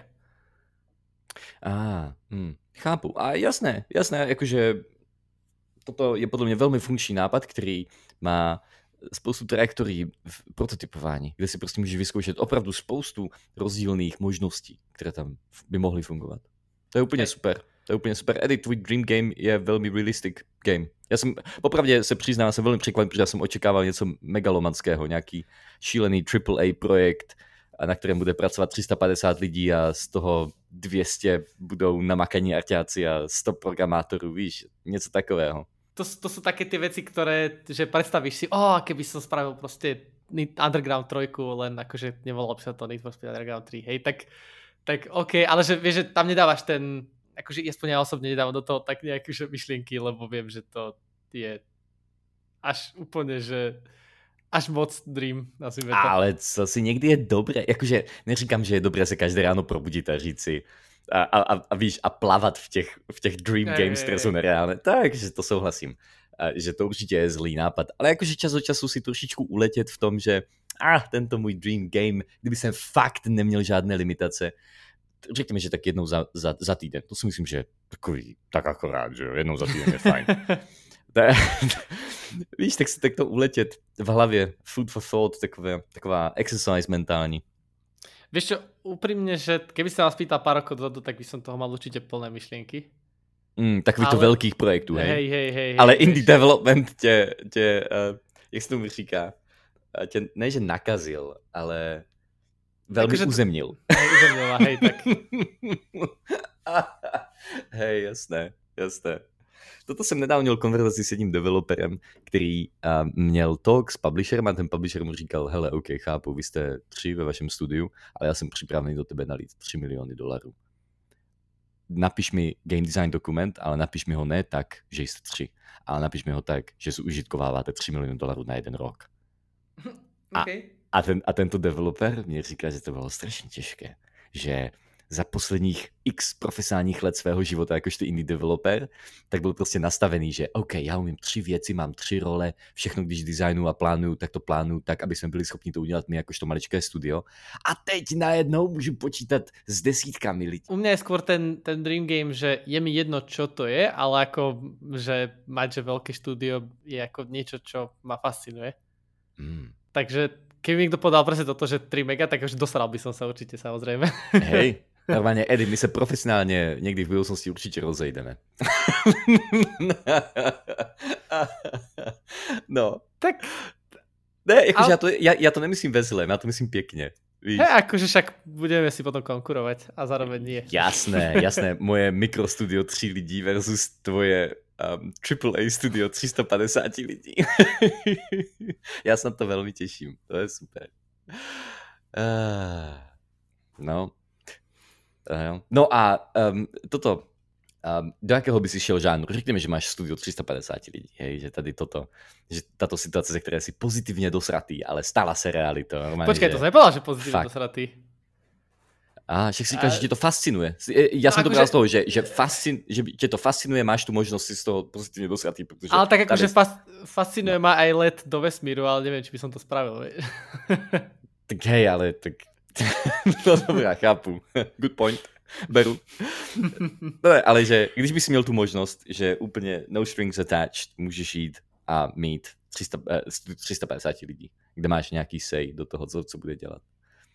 A: Á, hm, chápu. A jasné, jasné, jakože toto je podle mě velmi funkční nápad, který má spoustu trajektorií v prototypování, kde si prostě můžeš vyzkoušet opravdu spoustu rozdílných možností, které tam by mohly fungovat. To je úplně Hej. super. To je úplně super. Eddie, tvůj dream game je velmi realistic game. Já jsem, popravdě se přiznám, jsem velmi překvapen, protože já jsem očekával něco megalomanského, nějaký šílený triple A projekt, na kterém bude pracovat tři sta padesát lidí a z toho dvě stě budou namakaní arťáci a sto programátorů, víš, něco takového.
B: to, to sú také tie veci, ktoré, že predstavíš si, o, keby som spravil proste Underground trojku, len akože nevolal by sa to Need for Speed Underground tri, hej, tak, tak OK, ale že vieš, že tam nedávaš ten, akože aspoň ja osobne nedávam do toho tak nejaké myšlienky, lebo viem, že to je až úplne, že až moc dream, nazvime to.
A: Ale co si někdy je dobré, jakože neříkám, že je dobré se každé ráno probudit a říct si a, a, a víš, a plavat v těch, v těch dream
B: je,
A: games,
B: je,
A: které
B: je.
A: jsou nereálné, takže to souhlasím, a, že to určitě je zlý nápad, ale jakože čas od času si trošičku uletět v tom, že ah, tento můj dream game, kdyby jsem fakt neměl žádné limitace, řekněme, že tak jednou za, za, za týden, to si myslím, že takový, tak akorát, že jednou za týden je fajn. Víš, tak si takto uletět v hlavě, food for thought, takové, taková exercise mentální.
B: Vieš čo, úprimne, že keby sa vás pýtal pár rokov dozadu, tak by som toho mal určitě plné myšlienky.
A: Mm, takovýchto
B: ale...
A: velkých projektů, hej?
B: Hej, hej, hej.
A: Ale
B: hej,
A: indie
B: vieš.
A: development tě, tě uh, jak se tomu říká, uh, tě ne, že nakazil, ale velmi
B: Akože
A: uzemnil.
B: To... Hej, uzemnil, hej, tak.
A: Hej, jasné, jasné. Toto jsem nedávno měl konverzaci s jedním developerem, který uh, měl talk s publisherem a ten publisher mu říkal, hele, OK, chápu, vy jste tři ve vašem studiu, ale já jsem připravený do tebe nalít tři miliony dolarů. Napiš mi game design dokument, ale napiš mi ho ne tak, že jste tři, ale napiš mi ho tak, že zužitkováváte tři miliony dolarů na jeden rok.
B: Okay.
A: A, a, ten, a tento developer mě říká, že to bylo strašně těžké, že za posledních x profesionálních let svého života jakožto indie developer, tak byl prostě nastavený, že OK, já umím tři věci, mám tři role, všechno když designuju a plánuju, tak to plánuju tak, aby jsme byli schopni to udělat my jakožto maličké studio. A teď najednou můžu počítat s desítkami lidí.
B: U mňa je skôr ten, ten dream game, že je mi jedno, čo to je, ale ako, že mať, že veľké štúdio je ako niečo, čo ma fascinuje.
A: Mm.
B: Takže keby mi niekto podal presne toto, že tri mega, tak už dosral by som sa určite, samozrejme.
A: Hej, normálně, Eddie, my se profesionálně někdy v budoucnosti určitě rozejdeme. No.
B: Tak.
A: Ne, jakože
B: ale...
A: já, to, já, já to nemyslím ve zlém, já to myslím pěkně. Víš?
B: Hej, akože však budeme si potom konkurovať a zároveň nie.
A: Jasné, jasné. Moje mikrostudio tři lidí versus tvoje um, triple A studio tři sta padesát lidí. Já se na to velmi těším. To je super. Uh, no. Uh, no a um, toto. Um, do jakého by si šel žánru? Řekněme, že máš studio tři sta padesát lidí, hej, že tady toto, že tato situace, ze které si pozitivně dosratý, ale stala se realitou. Normálně,
B: Počkej,
A: že...
B: to jsem nepovedal, že pozitivně
A: Fakt.
B: dosratý.
A: A však si říkáš,
B: A...
A: že tě to fascinuje. Já jsem
B: no,
A: to bral
B: že...
A: z toho, že, že, fascin, že tě to fascinuje, máš tu možnost si z toho pozitivně dosratý. Protože
B: ale tak akože
A: tady...
B: fas, fascinuje no. ma aj let do vesmíru, ale neviem, či by som to spravil.
A: Tak hej, ale tak... no dobrá, chápu. Good point. Beru. No, ale že když bys měl tu možnost, že úplně no strings attached můžeš jít a mít tři sta padesát lidí, kde máš nějaký say do toho, co, co bude dělat.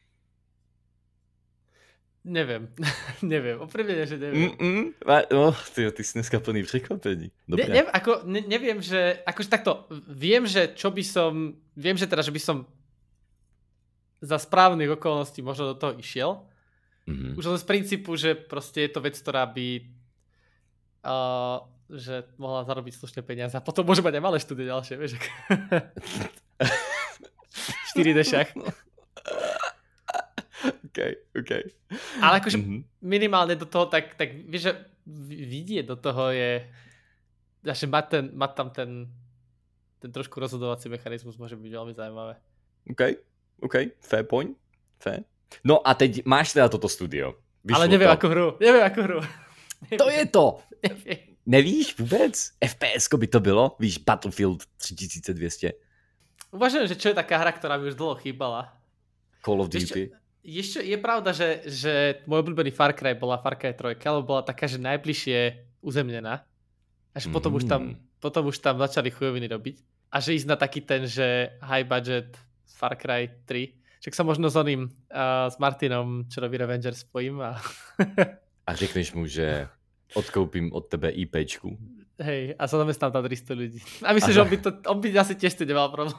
B: Neviem, neviem, opravdu, že neviem.
A: Mm-mm. No, ty, ty si dneska plný překvapení.
B: Ne, ne, ako, ne, neviem, že, akože takto, viem, že čo by som, viem, že teda, že by som za správnych okolností možno do toho išiel. Mm-hmm. Už len z princípu, že proste je to vec, ktorá by uh, že mohla zarobiť slušné peniaze a potom môže mať aj malé štúdie ďalšie, vieš. štyri dé šach.
A: OK, OK.
B: Ale akože
A: mm-hmm.
B: minimálne do toho, tak, tak vieš, že vidieť do toho je, že mať, ten, mať tam ten, ten trošku rozhodovací mechanizmus môže byť veľmi zaujímavé.
A: OK, OK, fair point, fair. No a teď máš teda toto studio. Vyšlo
B: ale neviem
A: to.
B: ako hru, neviem ako hru.
A: To je to!
B: Neviem.
A: Nevíš vůbec? F P S ko by to bylo? Víš, Battlefield tři tisíce dvě stě?
B: Uvažujem, že čo je taká hra, ktorá mi už dlho chýbala.
A: Call of Duty.
B: Ešte je pravda, že, že môj obľúbený Far Cry bola Far Cry tri, ale bola taká, že najbližšie uzemnená. Až mm. potom, už tam, potom už tam začali chujoviny robiť. A že ísť na taký ten, že high budget Far Cry tri. Však sa možno s oným, uh, s Martinom, čo robí Revengers, spojím. A,
A: a řekneš mu, že odkoupím od tebe IPčku.
B: Hej, a sa zamestnám tam tristo ľudí. A myslím, a že on by, to, on by asi tiež to nemal problém.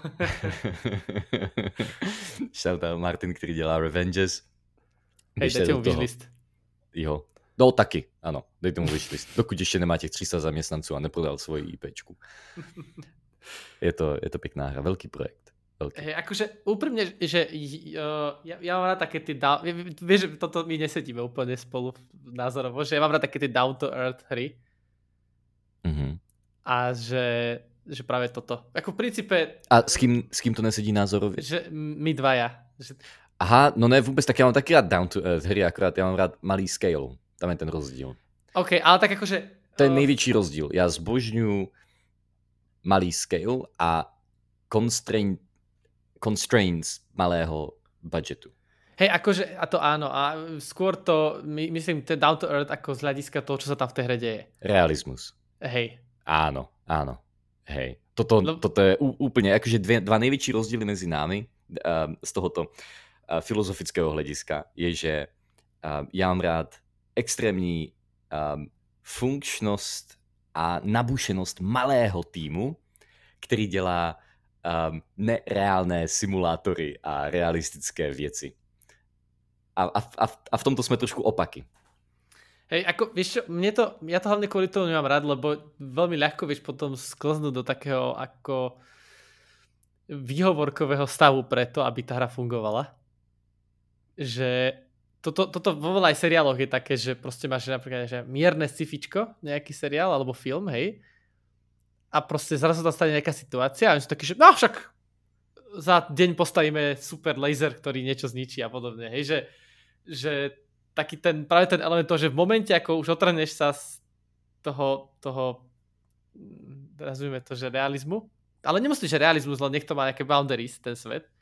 B: Shout
A: out Martin, který dělá Revengers.
B: Hej, dajte mu wishlist.
A: Jo. No taky, ano, dej tomu wishlist. Dokud ještě nemá těch tři sta zaměstnanců a neprodal svoji IPčku. Je to, je to pěkná hra, velký projekt. Veľký.
B: Hej, akože úprimne, že uh, ja, ja mám rád také tie down... Vieš, že toto my nesedíme úplne spolu názorovo, že ja mám rád také tie down to earth hry.
A: Mm-hmm.
B: A že, že práve toto. Ako v princípe...
A: A s kým, s kým to nesedí názorově?
B: Že my dvaja. Že...
A: Aha, no ne vůbec, tak já mám taky rád down to earth hry, akorát já mám rád malý scale. Tam je ten rozdíl.
B: OK, ale tak akože...
A: To je největší rozdíl. Já zbožňuju malý scale a constraint, constraints malého budgetu.
B: Hej, akože, a to áno, a skôr to, my, myslím, ten down to earth ako z hľadiska toho, čo sa tam v tej hre deje.
A: Realismus.
B: Hej.
A: Áno, áno. Hej. Toto, no. toto je ú, úplne, akože dve, dva největší rozdíly mezi námi um, z tohoto uh, filozofického hlediska je, že um, já mám rád extrémní um, funkčnost a nabušenost malého týmu, který dělá um, nereálné simulátory a realistické věci. A, a, a, a v tomto jsme trošku opaky.
B: Hej, ako, vieš čo, mne to, ja to hlavne kvôli tomu nemám rád, lebo veľmi ľahko vieš potom sklznúť do takého ako výhovorkového stavu preto, aby tá hra fungovala. Že toto, toto vo veľa aj seriáloch je také, že proste máš napríklad že mierne sci-fičko, nejaký seriál alebo film, hej, a proste zrazu tam stane nejaká situácia a oni sú takí, že no však za deň postavíme super laser, ktorý niečo zničí a podobne, hej, že, že taký ten, práve ten element toho, že v momente, ako už otrhneš sa z toho, toho nazvime to, že realizmu, ale nemusíš, že realizmus, len niekto má nejaké boundaries, ten svet,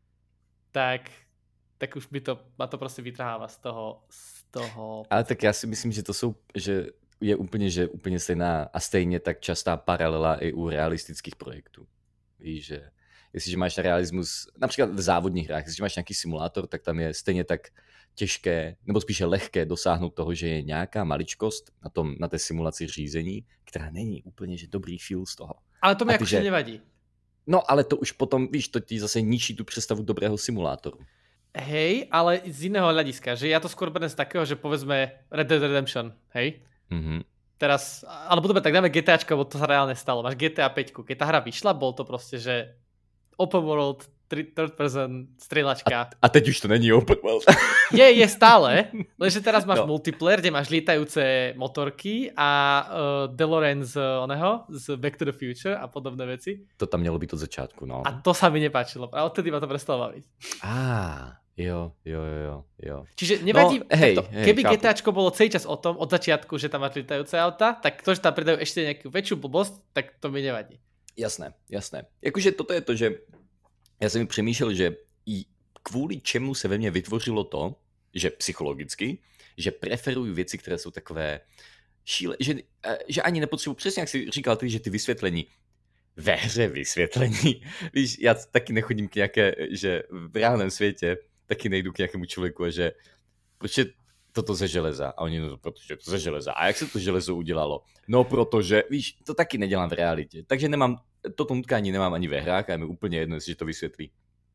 B: tak, tak už by to, ma to proste vytrháva z toho, z toho...
A: Ale tak já si myslím, že to jsou, že je úplně, že úplně stejná a stejně tak častá paralela i u realistických projektů. Víš, že jestliže máš realismus, například v závodních hrách, jestliže máš nějaký simulátor, tak tam je stejně tak těžké, nebo spíše lehké dosáhnout toho, že je nějaká maličkost na, tom, na té simulaci řízení, která není úplně že dobrý feel z toho.
B: Ale to mi akože že... nevadí.
A: No ale to už potom, víš, to ti zase ničí tu představu dobrého simulátoru.
B: Hej, ale z iného hľadiska, že ja to skôr beriem z takého, že povedzme Red Dead Redemption, hej?
A: Mm-hmm.
B: Teraz, alebo dobre, tak dáme GTAčko, bo to sa reálne stalo. Máš G T A päť, keď tá hra vyšla, bol to proste, že open world, third person, strieľačka.
A: A, a teď už to není open world.
B: Je, je stále, lenže teraz máš
A: no.
B: multiplayer, kde máš lietajúce motorky a uh, DeLorean z oného, z Back to the Future a podobné veci.
A: To tam mělo být od začátku, no.
B: A to sa mi nepáčilo, ale odtedy ma to prestalo baviť.
A: Á, jo, jo, jo, jo.
B: Čiže nevadí,
A: no, hej,
B: takto,
A: hej,
B: keby
A: chápu.
B: GTAčko bolo celý čas o tom, od začiatku, že tam máš lietajúce auta, tak to, že tam pridajú ešte nejakú väčšiu blbosť, tak to mi nevadí.
A: Jasné, jasné. Jakože toto je to, že já jsem přemýšlel, že kvůli čemu se ve mně vytvořilo to, že psychologicky, že preferuju věci, které jsou takové šíle, že, že ani nepotřebuji, přesně jak jsi říkal ty, že ty vysvětlení, ve hře vysvětlení, víš, já taky nechodím k nějaké, že v reálném světě taky nejdu k nějakému člověku a že proč je toto ze železa? A oni, no protože to ze železa. A jak se to železo udělalo? No protože, víš, to taky nedělám v realitě. Takže nemám, toto nutkání nemám ani ve hrách a je mi úplně jedno, jestli to vysvětlí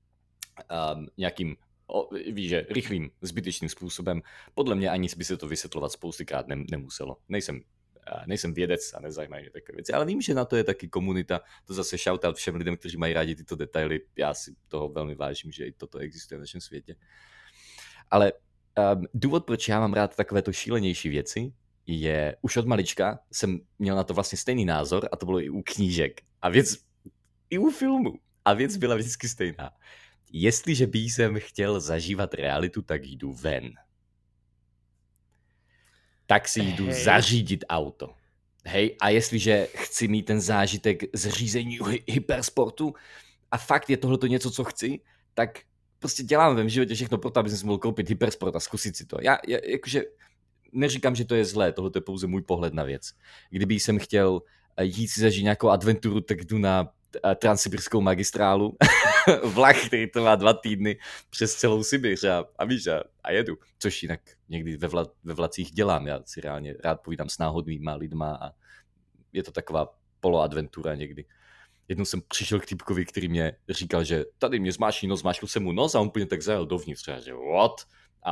A: um, nějakým O, víš, že rychlým, zbytečným způsobem. Podle mě ani by se to vysvětlovat spoustykrát ne, nemuselo. Nejsem, nejsem vědec a nezajímají mě takové věci, ale vím, že na to je taky komunita. To zase shoutout všem lidem, kteří mají rádi tyto detaily. Já si toho velmi vážím, že i toto existuje v našem světě. Ale um, důvod, proč já mám rád takovéto šílenější věci, je, už od malička jsem měl na to vlastně stejný názor a to bylo i u knížek. A věc, i u filmu. A věc byla vždycky stejná. Jestliže by jsem chtěl zažívat realitu, tak jdu ven. Tak si jdu Hej. zařídit auto. Hej, a jestliže chci mít ten zážitek z řízení hy- hypersportu a fakt je tohleto něco, co chci, tak prostě dělám ve životě všechno pro to, aby jsem si mohl koupit hypersport a zkusit si to. Já, já jakože neříkám, že to je zlé, tohle je pouze můj pohled na věc. Kdyby jsem chtěl jít si zažít nějakou adventuru, tak jdu na transsibirskou magistrálu, vlak, který to má dva týdny přes celou Sibiř a, a víš, a, a jedu. Což jinak někdy ve, vla, ve vlacích dělám. Já si reálně rád povídám s náhodnýma lidma a je to taková poloadventura někdy. Jednou jsem přišel k týpkovi, který mě říkal, že tady mě zmáčí nos, zmáčkl jsem mu nos a on úplně tak zajel dovnitř. A že what? A on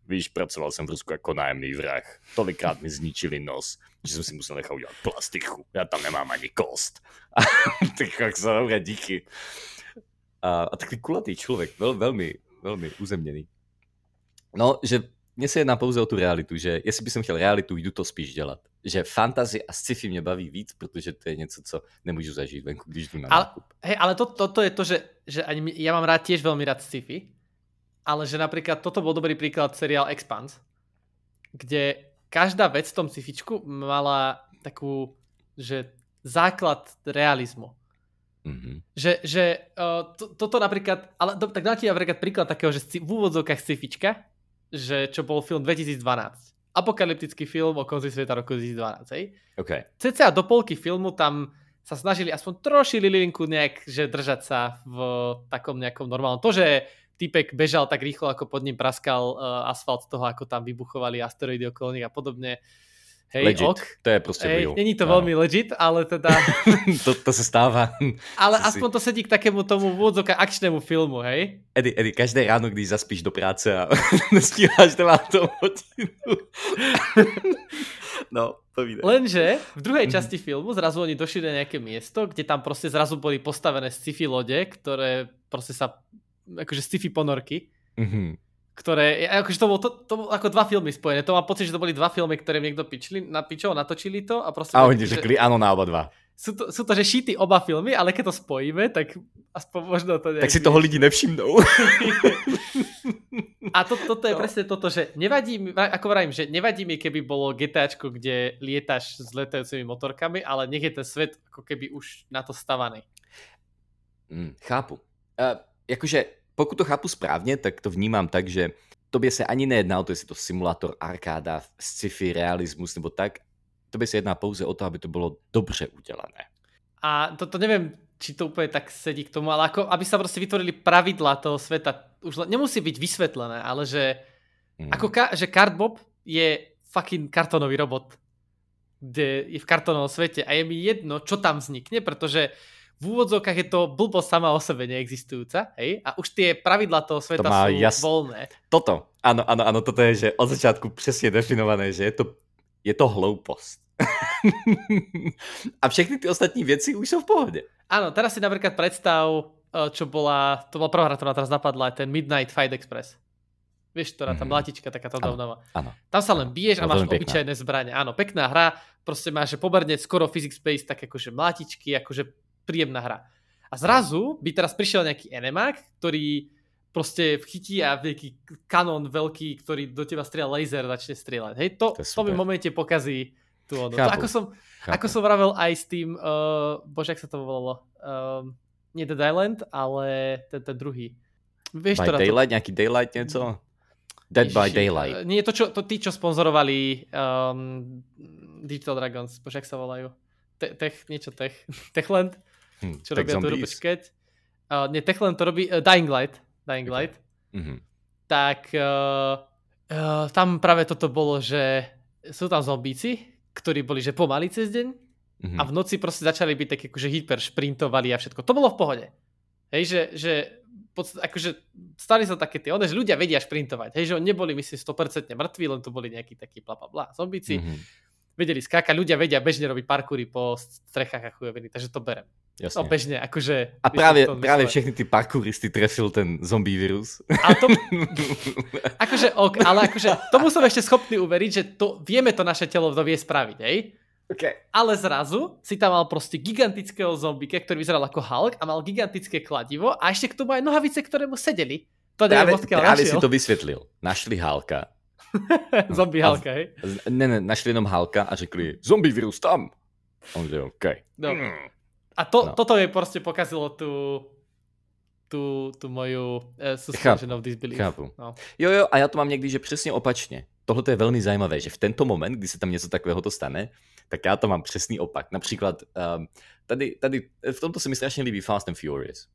A: víš, pracoval jsem v Rusku jako nájemný vrah. Tolikrát mi zničili nos, že jsem si musel nechat udělat plastiku. Já tam nemám ani kost. A tak jak sa dobré, díky. A, a takový kulatý člověk, veľ, velmi, velmi uzemněný. No, že mně se jedná pouze o tu realitu, že jestli bych chtěl realitu, jdu to spíš dělat. Že fantasy a sci-fi mě baví víc, protože to je něco, co nemůžu zažít venku, když jdu na
B: ale,
A: nákup.
B: Hej, ale to, toto je to, že, že ani ja mám rád tiež veľmi rád sci-fi, ale že napríklad toto bol dobrý príklad seriál Expanse, kde každá vec v tom sci-fičku mala takú, že základ realizmu.
A: Mm-hmm.
B: Že, že uh, to, toto napríklad, ale to, tak dám ti napríklad príklad takého, že v úvodzovkách sci-fička, že čo bol film dvetisícdvanásť. Apokalyptický film o konci sveta roku dvetisícdvanásť, hej?
A: Okay.
B: Cca do polky filmu tam sa snažili aspoň troši lilinku nejak, že držať sa v takom nejakom normálnom. To, že týpek bežal tak rýchlo, ako pod ním praskal uh, asfalt toho, ako tam vybuchovali asteroidy okolo nich a podobne. Hej,
A: legit,
B: ok.
A: To je prostě
B: hej,
A: real.
B: Není to
A: no.
B: veľmi legit, ale teda...
A: to, to se stává.
B: Ale
A: Co
B: aspoň si... to sedí k takému tomu vôdzoka akčnému filmu, hej?
A: Edy, Edy, každé ráno, když zaspíš do práce a nestíháš devátou hodinu. No, povídej.
B: Lenže v druhej časti filmu zrazu oni došli na nejaké miesto, kde tam proste zrazu boli postavené sci-fi lode, ktoré proste sa, akože sci-fi ponorky,
A: Mm-hmm.
B: ktoré, akože to bolo, to, to bolo ako dva filmy spojené. To mám pocit, že to boli dva filmy, ktoré niekto pičli, napičol, natočili to a proste...
A: A oni
B: že,
A: řekli áno na oba dva.
B: Sú to, sú to, že šity oba filmy, ale keď to spojíme, tak aspoň možno to...
A: Tak si toho lidi nevšimnou.
B: A to, toto je
A: no.
B: presne toto, že nevadí mi, ako vravím, že nevadí mi, keby bolo GTAčko, kde lietaš s letajúcimi motorkami, ale nech je ten svet ako keby už na to stavaný.
A: Mm, chápu. Uh, jakože pokud to chápu správně, tak to vnímám tak, že tobě se ani nejedná o to, jestli to simulátor, arkáda, sci-fi, realismus nebo tak. Tobě se jedná pouze o to, aby to bylo dobře udělané.
B: A to, to neviem, či to úplne tak sedí k tomu, ale ako, aby sa proste vytvorili pravidlá toho sveta. Už nemusí byť vysvetlené, ale že, mm. ako ka, že Cardbob je fucking kartónový robot, kde je v kartónovom svete a je mi jedno, čo tam vznikne, pretože v úvodzovkách je to blbosť sama o sebe neexistujúca, hej? A už tie pravidlá toho sveta to sú jas... voľné.
A: Toto, áno, áno, áno, toto je, že od začiatku presne definované, že je to, je to hloupost. A všechny ty ostatní věci už sú v pohode.
B: Áno, teraz si napríklad predstav, čo bola, to bola prvá hra, ktorá teraz napadla, ten Midnight Fight Express. Vieš, ktorá tam mlátička, taká tá dávnava. Tam sa len biješ a máš obyčajné zbrane. Áno, pekná hra, proste máš, že pomerne skoro physics-based, tak akože mlátičky, akože príjemná hra. A zrazu by teraz prišiel nejaký enemák, ktorý proste chytí a nejaký kanón veľký, ktorý do teba strieľa laser, začne strieľať. Hej, to, to, to mi v momente pokazí tú ono. To, ako, som, ako som vravel aj s tým, uh, bože, jak sa to volalo? Um, nie Dead Island, ale ten, ten druhý. Vieš,
A: by Daylight, to... nejaký Daylight něco? Dead Ježiši, by Daylight.
B: Nie, to, čo, to tí, čo sponzorovali um, Digital Dragons, bože, jak sa volajú? Te, tech, niečo Tech. Techland? Hm, čo robia tu počkať. Uh, nie, Techland to robí uh, Dying Light. Dying okay. Light. Mm-hmm. Tak uh, uh, tam práve toto bolo, že sú tam zombíci, ktorí boli, že pomaly cez deň mm-hmm. a v noci proste začali byť tak akože hyper šprintovali a všetko. To bolo v pohode. Hej, že, že podstate, akože stali sa také tie, one, že ľudia vedia šprintovať. Hej, že oni neboli, myslím, sto percent mŕtvi, len to boli nejakí takí bla bla bla zombíci. Mm-hmm. Vedeli skákať, ľudia vedia bežne robiť parkoury po strechách a chujoviny, takže to berem.
A: Jasne.
B: No bežne, akože...
A: A práve, práve všechny tí parkouristy trefil ten zombie vírus.
B: A to... akože, ok, ale akože tomu som ešte schopný uveriť, že to, vieme to naše telo vie spraviť, hej?
A: Okay.
B: Ale zrazu si tam mal proste gigantického zombíka, ktorý vyzeral ako Hulk a mal gigantické kladivo a ešte k tomu aj nohavice, ktoré mu sedeli. To
A: práve, práve si to vysvetlil. Našli Hulka.
B: Zombie Hulka, hej?
A: Ne, ne, našli jenom Hulka a řekli zombie vírus tam. On že OK.
B: No. A to, no. toto je proste pokazilo tú tú, tú moju uh, suspension of disbelief.
A: Chápu.
B: No.
A: Jo, jo, a já to mám někdy, že přesně opačně. Tohle je velmi zajímavé, že v tento moment, kdy se tam něco takového to stane, tak já to mám přesný opak. Například um, tady, tady, v tomto se mi strašně líbí Fast and Furious.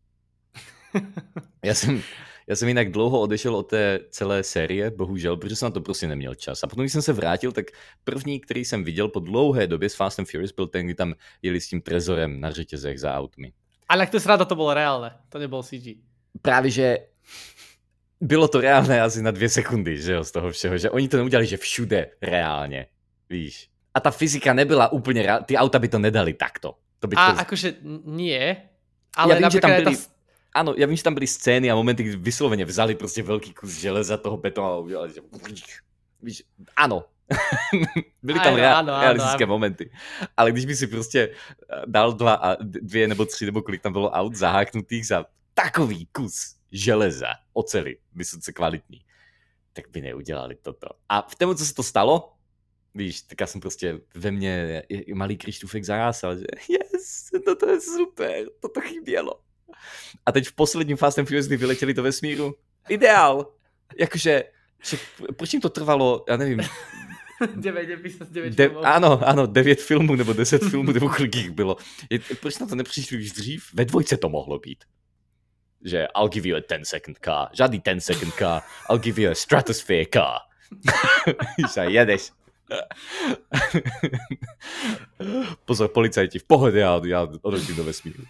A: Já jsem, já jsem jinak dlouho odešel od té celé série, bohužel, protože jsem na to prostě neměl čas. A potom, když jsem se vrátil, tak první, který jsem viděl po dlouhé době z Fast and Furious, byl ten, kdy tam jeli s tím trezorem na řetězech za autmi.
B: Ale ak to srada, to bolo reálne. To nebol C G.
A: Právě, že bylo to reálné asi na dvě sekundy, že jo, z toho všeho, že oni to neudělali, že všude reálně, víš. A ta fyzika nebyla úplně, reál... ty auta by to nedali takto. To by
B: a
A: to...
B: akože nie, ale
A: ja vím, že tam byli...
B: ta...
A: Áno, ja vím, že tam byli scény a momenty, kdy vyslovene vzali prostě velký kus železa toho betónu a udělali, že... Víš, áno. Byly tam rea-
B: áno, áno,
A: realistické
B: áno.
A: momenty. Ale když by si prostě dal dva a dvě nebo tři, nebo kolik tam bylo aut zaháknutých za takový kus železa, oceli, vysoce kvalitní, tak by neudělali toto. A v tomu, co se to stalo, víš, tak já jsem prostě ve mně malý Krištůfek zarásal, že yes, toto je super, toto chybělo. A teď v posledním Fast and Furious, kdy vyletěli do vesmíru, ideál. Jakože, proč jim to trvalo, já nevím,
B: devět epizod, devět
A: De-
B: filmů.
A: Ano, ano, devět filmů nebo deset filmů, nebo kolik jich bylo. Je, proč na to nepřišli už dřív? Ve dvojce to mohlo být. Že I'll give you a ten second car. Žádný ten second car. I'll give you a stratosphere car. Víš, a jedeš. Pozor, policajti, v pohodě, já, já odletím do vesmíru.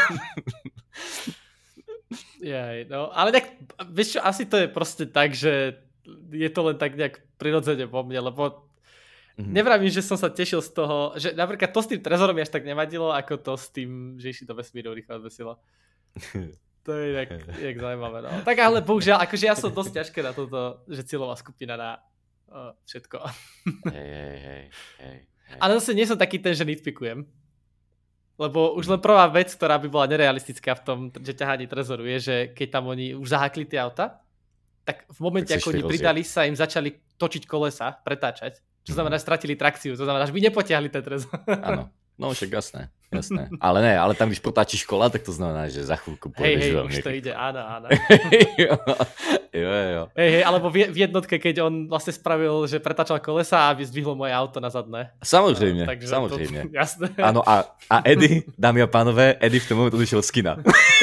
B: Jaj, no, ale tak, vieš čo, asi to je proste tak, že je to len tak nejak prirodzene po mne, lebo mm-hmm. nevravím, že som sa tešil z toho, že napríklad to s tým trezorom mi až tak nevadilo, ako to s tým, že išli do vesmíru rýchlo odvesilo. To je tak, jak zaujímavé, no. Tak ale bohužiaľ, akože ja som dosť ťažké na toto, že cieľová skupina na uh, všetko.
A: Hej, hej, hej, hej.
B: Ale zase nie som taký ten, že nitpikujem. Lebo už len prvá vec, ktorá by bola nerealistická v tom, že ťahaní trezoru, je, že keď tam oni už zahákli tie auta, tak v momente,
A: tak
B: ako oni pridali, sa im začali točiť kolesa, pretáčať. Čo znamená, že stratili trakciu. To znamená, že by nepotiahli ten trezor.
A: Áno. No však jasné, jasné. Ale ne, ale tam, když protáčíš kola, tak to znamená, že za chvíľku pôjdeš
B: hej, hej,
A: veľmi.
B: už to ide, áno, áno.
A: jo, jo, jo.
B: Hej, hej, alebo v jednotke, keď on vlastne spravil, že pretáčal kolesa a vyzdvihlo moje auto na zadné.
A: Samozrejme,
B: no,
A: samozrejme.
B: To, jasné.
A: Áno, a, a Eddie, dámy a pánové, Eddie v tom momentu odišiel z kina.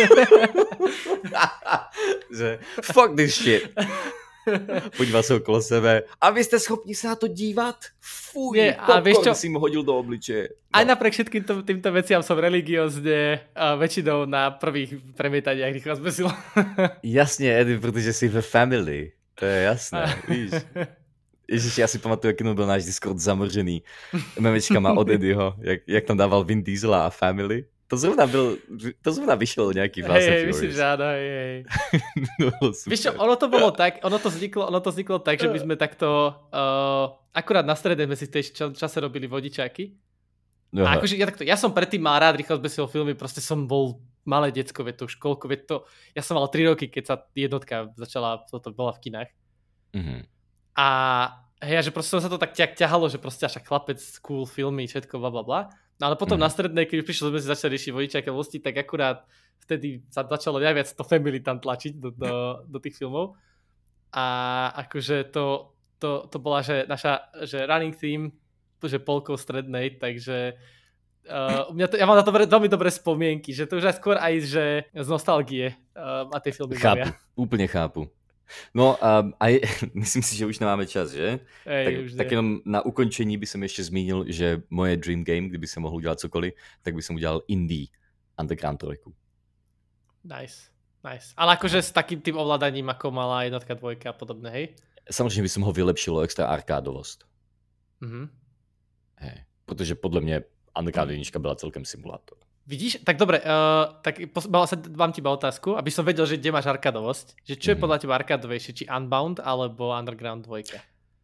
A: že fuck this shit. Podíval sa okolo sebe. A vy ste schopni sa na to dívať? Fuj,
B: Nie, a vieš čo?
A: si mu hodil do obličeje. No.
B: Aj napriek všetkým to, týmto veciam som religiózne uh, väčšinou na prvých premietaniach rýchlo zbesil.
A: Jasne, Eddie, protože si ve family. To je jasné, víš. Ježiš, ja si pamatuju, aký byl náš Discord zamržený memečkama od Eddieho, jak, jak tam dával Vin Diesela a Family. To zrovna byl, to zrovna vyšlo nejaký Fast and Furious.
B: Hej, myslím, že áno, hej, hej.
A: no,
B: Vieš čo, ono to bolo tak, ono to vzniklo, ono to vzniklo tak, že my sme takto, uh, akurát na strede sme si v tej čase robili vodičáky. A akože ja takto, ja som predtým mal rád rýchlo zbesil filmy, proste som bol malé decko, veď to už koľko, veď to, ja som mal tri roky, keď sa jednotka začala, toto bola v kinách.
A: Mm-hmm.
B: A hej, že proste som sa to tak ťahalo, že proste až chlapec, cool filmy, všetko, blablabla. No ale potom mm. na strednej, keď už prišlo, sme si začali riešiť vodičáky a losti, tak akurát vtedy sa začalo najviac to family tam tlačiť do, do, do tých filmov. A akože to, to, to bola, že naša že running theme, že polkou strednej, takže uh, mňa to, ja mám na to veľmi dobré spomienky, že to už aj skôr aj že z nostalgie uh, a tie filmy
A: chápu,
B: bavia.
A: úplne chápu. No um, a je, myslím si, že už nemáme čas, že?
B: Ej,
A: tak,
B: už
A: tak jenom na ukončení by som ešte zmínil, že moje dream game, kdyby som mohol udělat cokoliv, tak by som udělal Indie Underground trojku.
B: Nice, nice. Ale akože s takým tým ovládaním, ako mala jednotka, dvojka a podobné, hej?
A: Samozřejmě by som ho vylepšilo extra arkádovost.
B: Mhm.
A: Hej, protože podle mě Underground jednička byla celkem simulátor.
B: Vidíš? Tak dobre, uh, tak pos- sa, mám ti iba otázku, aby som vedel, že kde máš arkádovosť. Že čo je podľa teba arkádovejšie? Či Unbound alebo Underground dvojka?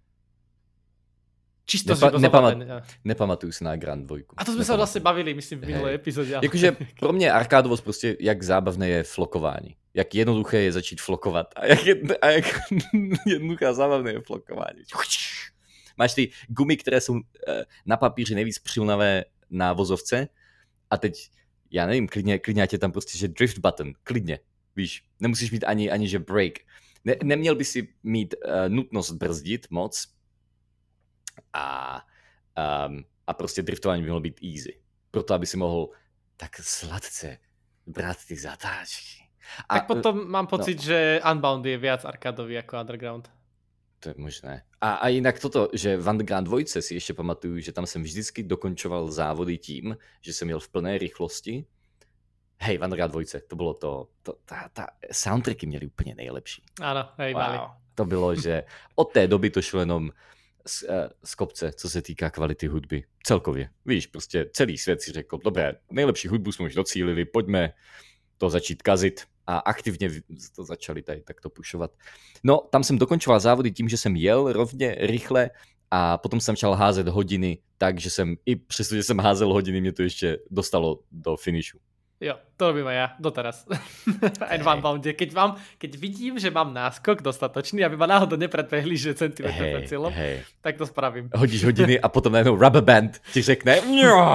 B: Čisto
A: Nepa-
B: si
A: nepamat- Nepamatuju si na Grand dvojku.
B: A to sme sa vlastne bavili, myslím, v minulej epizóde. Ale...
A: Jakože pro mě arkádovost prostě, jak zábavné je flokování. Jak jednoduché je začít flokovat. A jak, jedno, a jak jednoduché a zábavné je flokování. Máš ty gumy, které jsou na papíře nejvíc přilnavé na vozovce. A teď, já nevím, klidně, klidně tě tam prostě, že drift button, klidně, víš, nemusíš mít ani, ani že break. Ne, neměl by si mít uh, nutnost brzdit moc a, um, a prostě driftování by mohlo být easy. Proto, aby si mohl tak sladce brát ty zatáčky. A,
B: tak potom mám pocit,
A: no.
B: že Unbound je viac arkádový ako Underground.
A: To je možné. A, a jinak toto, že v Underground dvojce si ještě pamatuju, že tam jsem vždycky dokončoval závody tím, že jsem jel v plné rychlosti, Hej, Vanguard dva, to bolo to, to tá, tá, soundtracky měli úplně nejlepší.
B: Áno, hej,
A: Wow.
B: mali.
A: To bylo, že od té doby to šlo jenom z, z kopce, co se týká kvality hudby. Celkově. Víš, prostě celý svět si řekl, dobré, nejlepší hudbu jsme už docílili, pojďme to začít kazit. A aktivně to začali tady takto pušovat. No, tam jsem dokončoval závody tím, že jsem jel rovně, rychle a potom jsem začal házet hodiny, takže jsem, i přesto, že jsem házel hodiny, mě to ještě dostalo do finishu.
B: Jo, to robím aj ja, doteraz. Aj v Unbounde. Keď, mám, keď vidím, že mám náskok dostatočný, aby ma náhodou nepredbehli, že centimetr pred cieľom, tak to spravím.
A: Hodíš hodiny a potom najednou rubber band ti řekne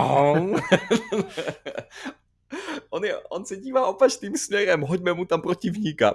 A: on, je, on se dívá opačným směrem, hoďme mu tam protivníka.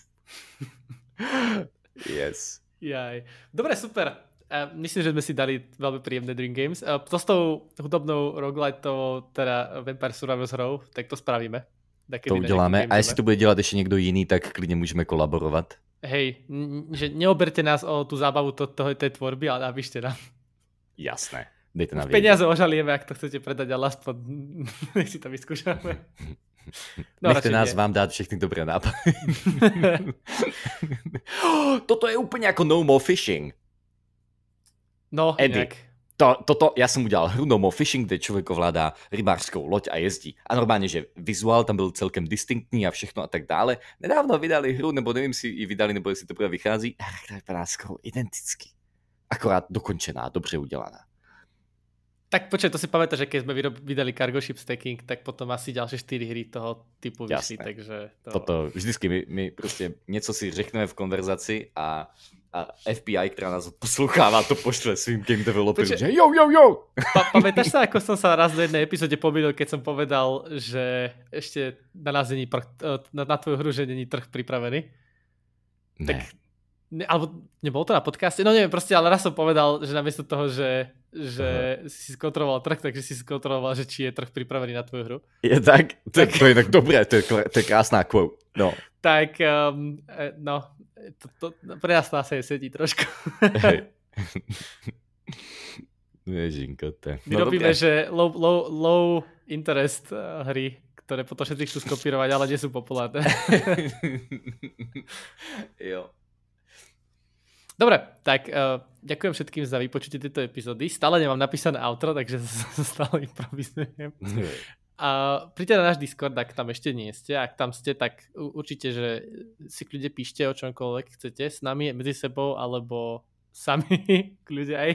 A: Yes.
B: Jaj. Dobre, super. Uh, myslím, že sme si dali veľmi príjemné Dream Games. Uh, to s tou hudobnou roguelitovou, teda Vampire Survivors hrou, tak to spravíme.
A: To uděláme. A jestli to bude dělat ještě někdo jiný, tak klidně můžeme kolaborovat.
B: Hej, n- že neoberte nás o tú zábavu to, toho, tej tvorby, ale napíšte nám.
A: Jasné. Dejte nám
B: peniaze ožalieme, ak to chcete predať, ale aspoň nech si to vyskúšame.
A: No, nechte nás nie. Vám dát všechny dobré nápady. Toto je úplně jako No More Fishing.
B: No,
A: Eddie, to, toto, já jsem udělal hru No More Fishing, kde člověk ovládá rybářskou loď a jezdí. A normálně, že vizuál tam byl celkem distinktní a všechno a tak dále. Nedávno vydali hru, nebo nevím, si ji vydali, nebo jestli to bude vychází. A tak to vypadá skoro identicky. Akorát dokončená, dobře udělaná.
B: Tak počkaj, to si pamätáš, že keď sme vydali Cargo Ship Stacking, tak potom asi ďalšie štyri hry toho typu vyšli, takže... To...
A: Toto, vždycky my, my prostě něco si řekneme v konverzaci a, a F B I, která nás poslouchává, to pošle svým game developerům, že jo, jo, jo!
B: Pa, pamätáš sa, ako som sa raz v jednej epizóde pomýlil, keď som povedal, že ešte na nás není prv, na, na tvoju hru, že není trh pripravený?
A: Ne.
B: Tak, ne, alebo nebolo to na podcaste? No neviem, proste, ale raz som povedal, že namiesto toho, že že uh-huh. si skontroloval trh, takže si skontroloval, že či je trh pripravený na tvoju hru.
A: Je tak? To, tak... to je tak dobré, to je, to je krásná quote. No.
B: Tak, um, no, to, to, pre nás to asi sedí trošku.
A: Hej. Ježinko, to je...
B: My no, robíme, dobré. Že low, low, low interest uh, hry, ktoré potom všetci chcú skopírovať, ale nie sú populárne.
A: Jo.
B: Dobre, tak uh, ďakujem všetkým za vypočutie tejto epizódy. Stále nemám napísané outro, takže stále improvizujem. A príďte na náš Discord, ak tam ešte nie ste. Ak tam ste, tak určite, že si kľudne píšte o čomkoľvek chcete s nami, medzi sebou, alebo sami, kľudne aj.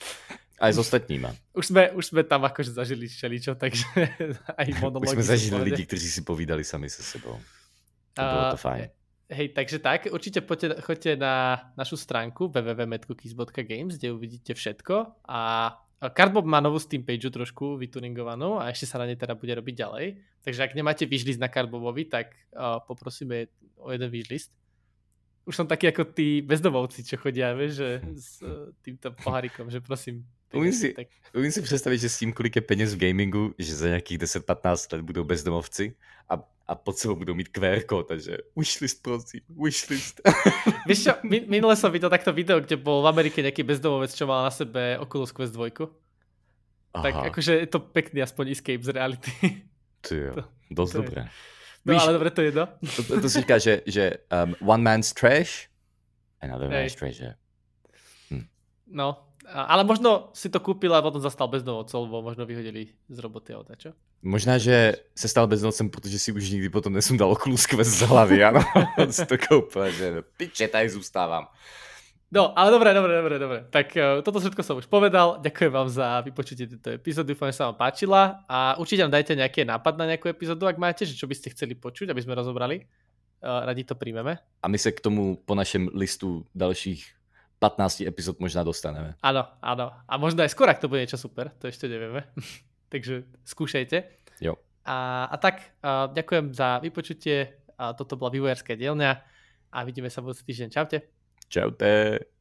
A: Aj s ostatníma.
B: Už sme, už sme tam akože zažili všeličo, takže aj monológy.
A: Už sme zažili lidi, kteří si povídali sami se sebou. To uh, bolo to fajn.
B: Hej, takže tak, určite poďte, choďte na našu stránku w w w bodka medcookies bodka games, kde uvidíte všetko a Cardbob má novú Steam pageu trošku vytuningovanú a ešte sa na nej teda bude robiť ďalej, takže ak nemáte wishlist na Cardbobovi, tak uh, poprosíme o jeden wishlist. Už som taký ako tí bezdomovci, čo chodia, vieš, že s uh, týmto pohárikom, že prosím.
A: Umím si, tak... umím si představit, že s tím, kolik je peněz v gamingu, že za nějakých deset patnáct let budou bezdomovci a, a pod sebou budou mít Q R kód, takže wishlist, prosím, wishlist.
B: Vieš čo, minule som videl takto video, kde bol v Amerike nejaký bezdomovec, čo mal na sebe Oculus Quest dva. Aha. Tak akože je to pekný aspoň escape z reality.
A: Ty jo, dosť
B: to
A: dobré.
B: No Víš, ale dobre to je, no.
A: To, to, to si říká, že, že um, one man's trash, another man's treasure. Hm.
B: No. Ale možno si to kúpil a potom zastal bezdomovcov, lebo možno vyhodili z roboty a čo?
A: Možná, že se stal bezdomovcem, protože si už nikdy potom nesundal Oculus Quest z hlavy, ano. On si to koupil, že piče, tady zůstávám.
B: No, ale dobre, dobre, dobre, dobre. Tak uh, toto všetko som už povedal. Ďakujem vám za vypočutie tejto epizódy, dúfam, že sa vám páčila a určite nám dajte nejaký nápad na nejakú epizódu, ak máte, že čo by ste chceli počuť, aby sme rozobrali. Uh, radi to príjmeme.
A: A my se k tomu po našem listu dalších pätnásť epizód možná dostaneme.
B: Áno, áno. A možno aj skôr, ak to bude niečo super, to ešte nevieme. Takže skúšajte.
A: Jo.
B: A, a tak, a ďakujem za vypočutie. A toto bola Vývojárska dielňa a vidíme sa budúci týždeň. Čaute.
A: Čaute.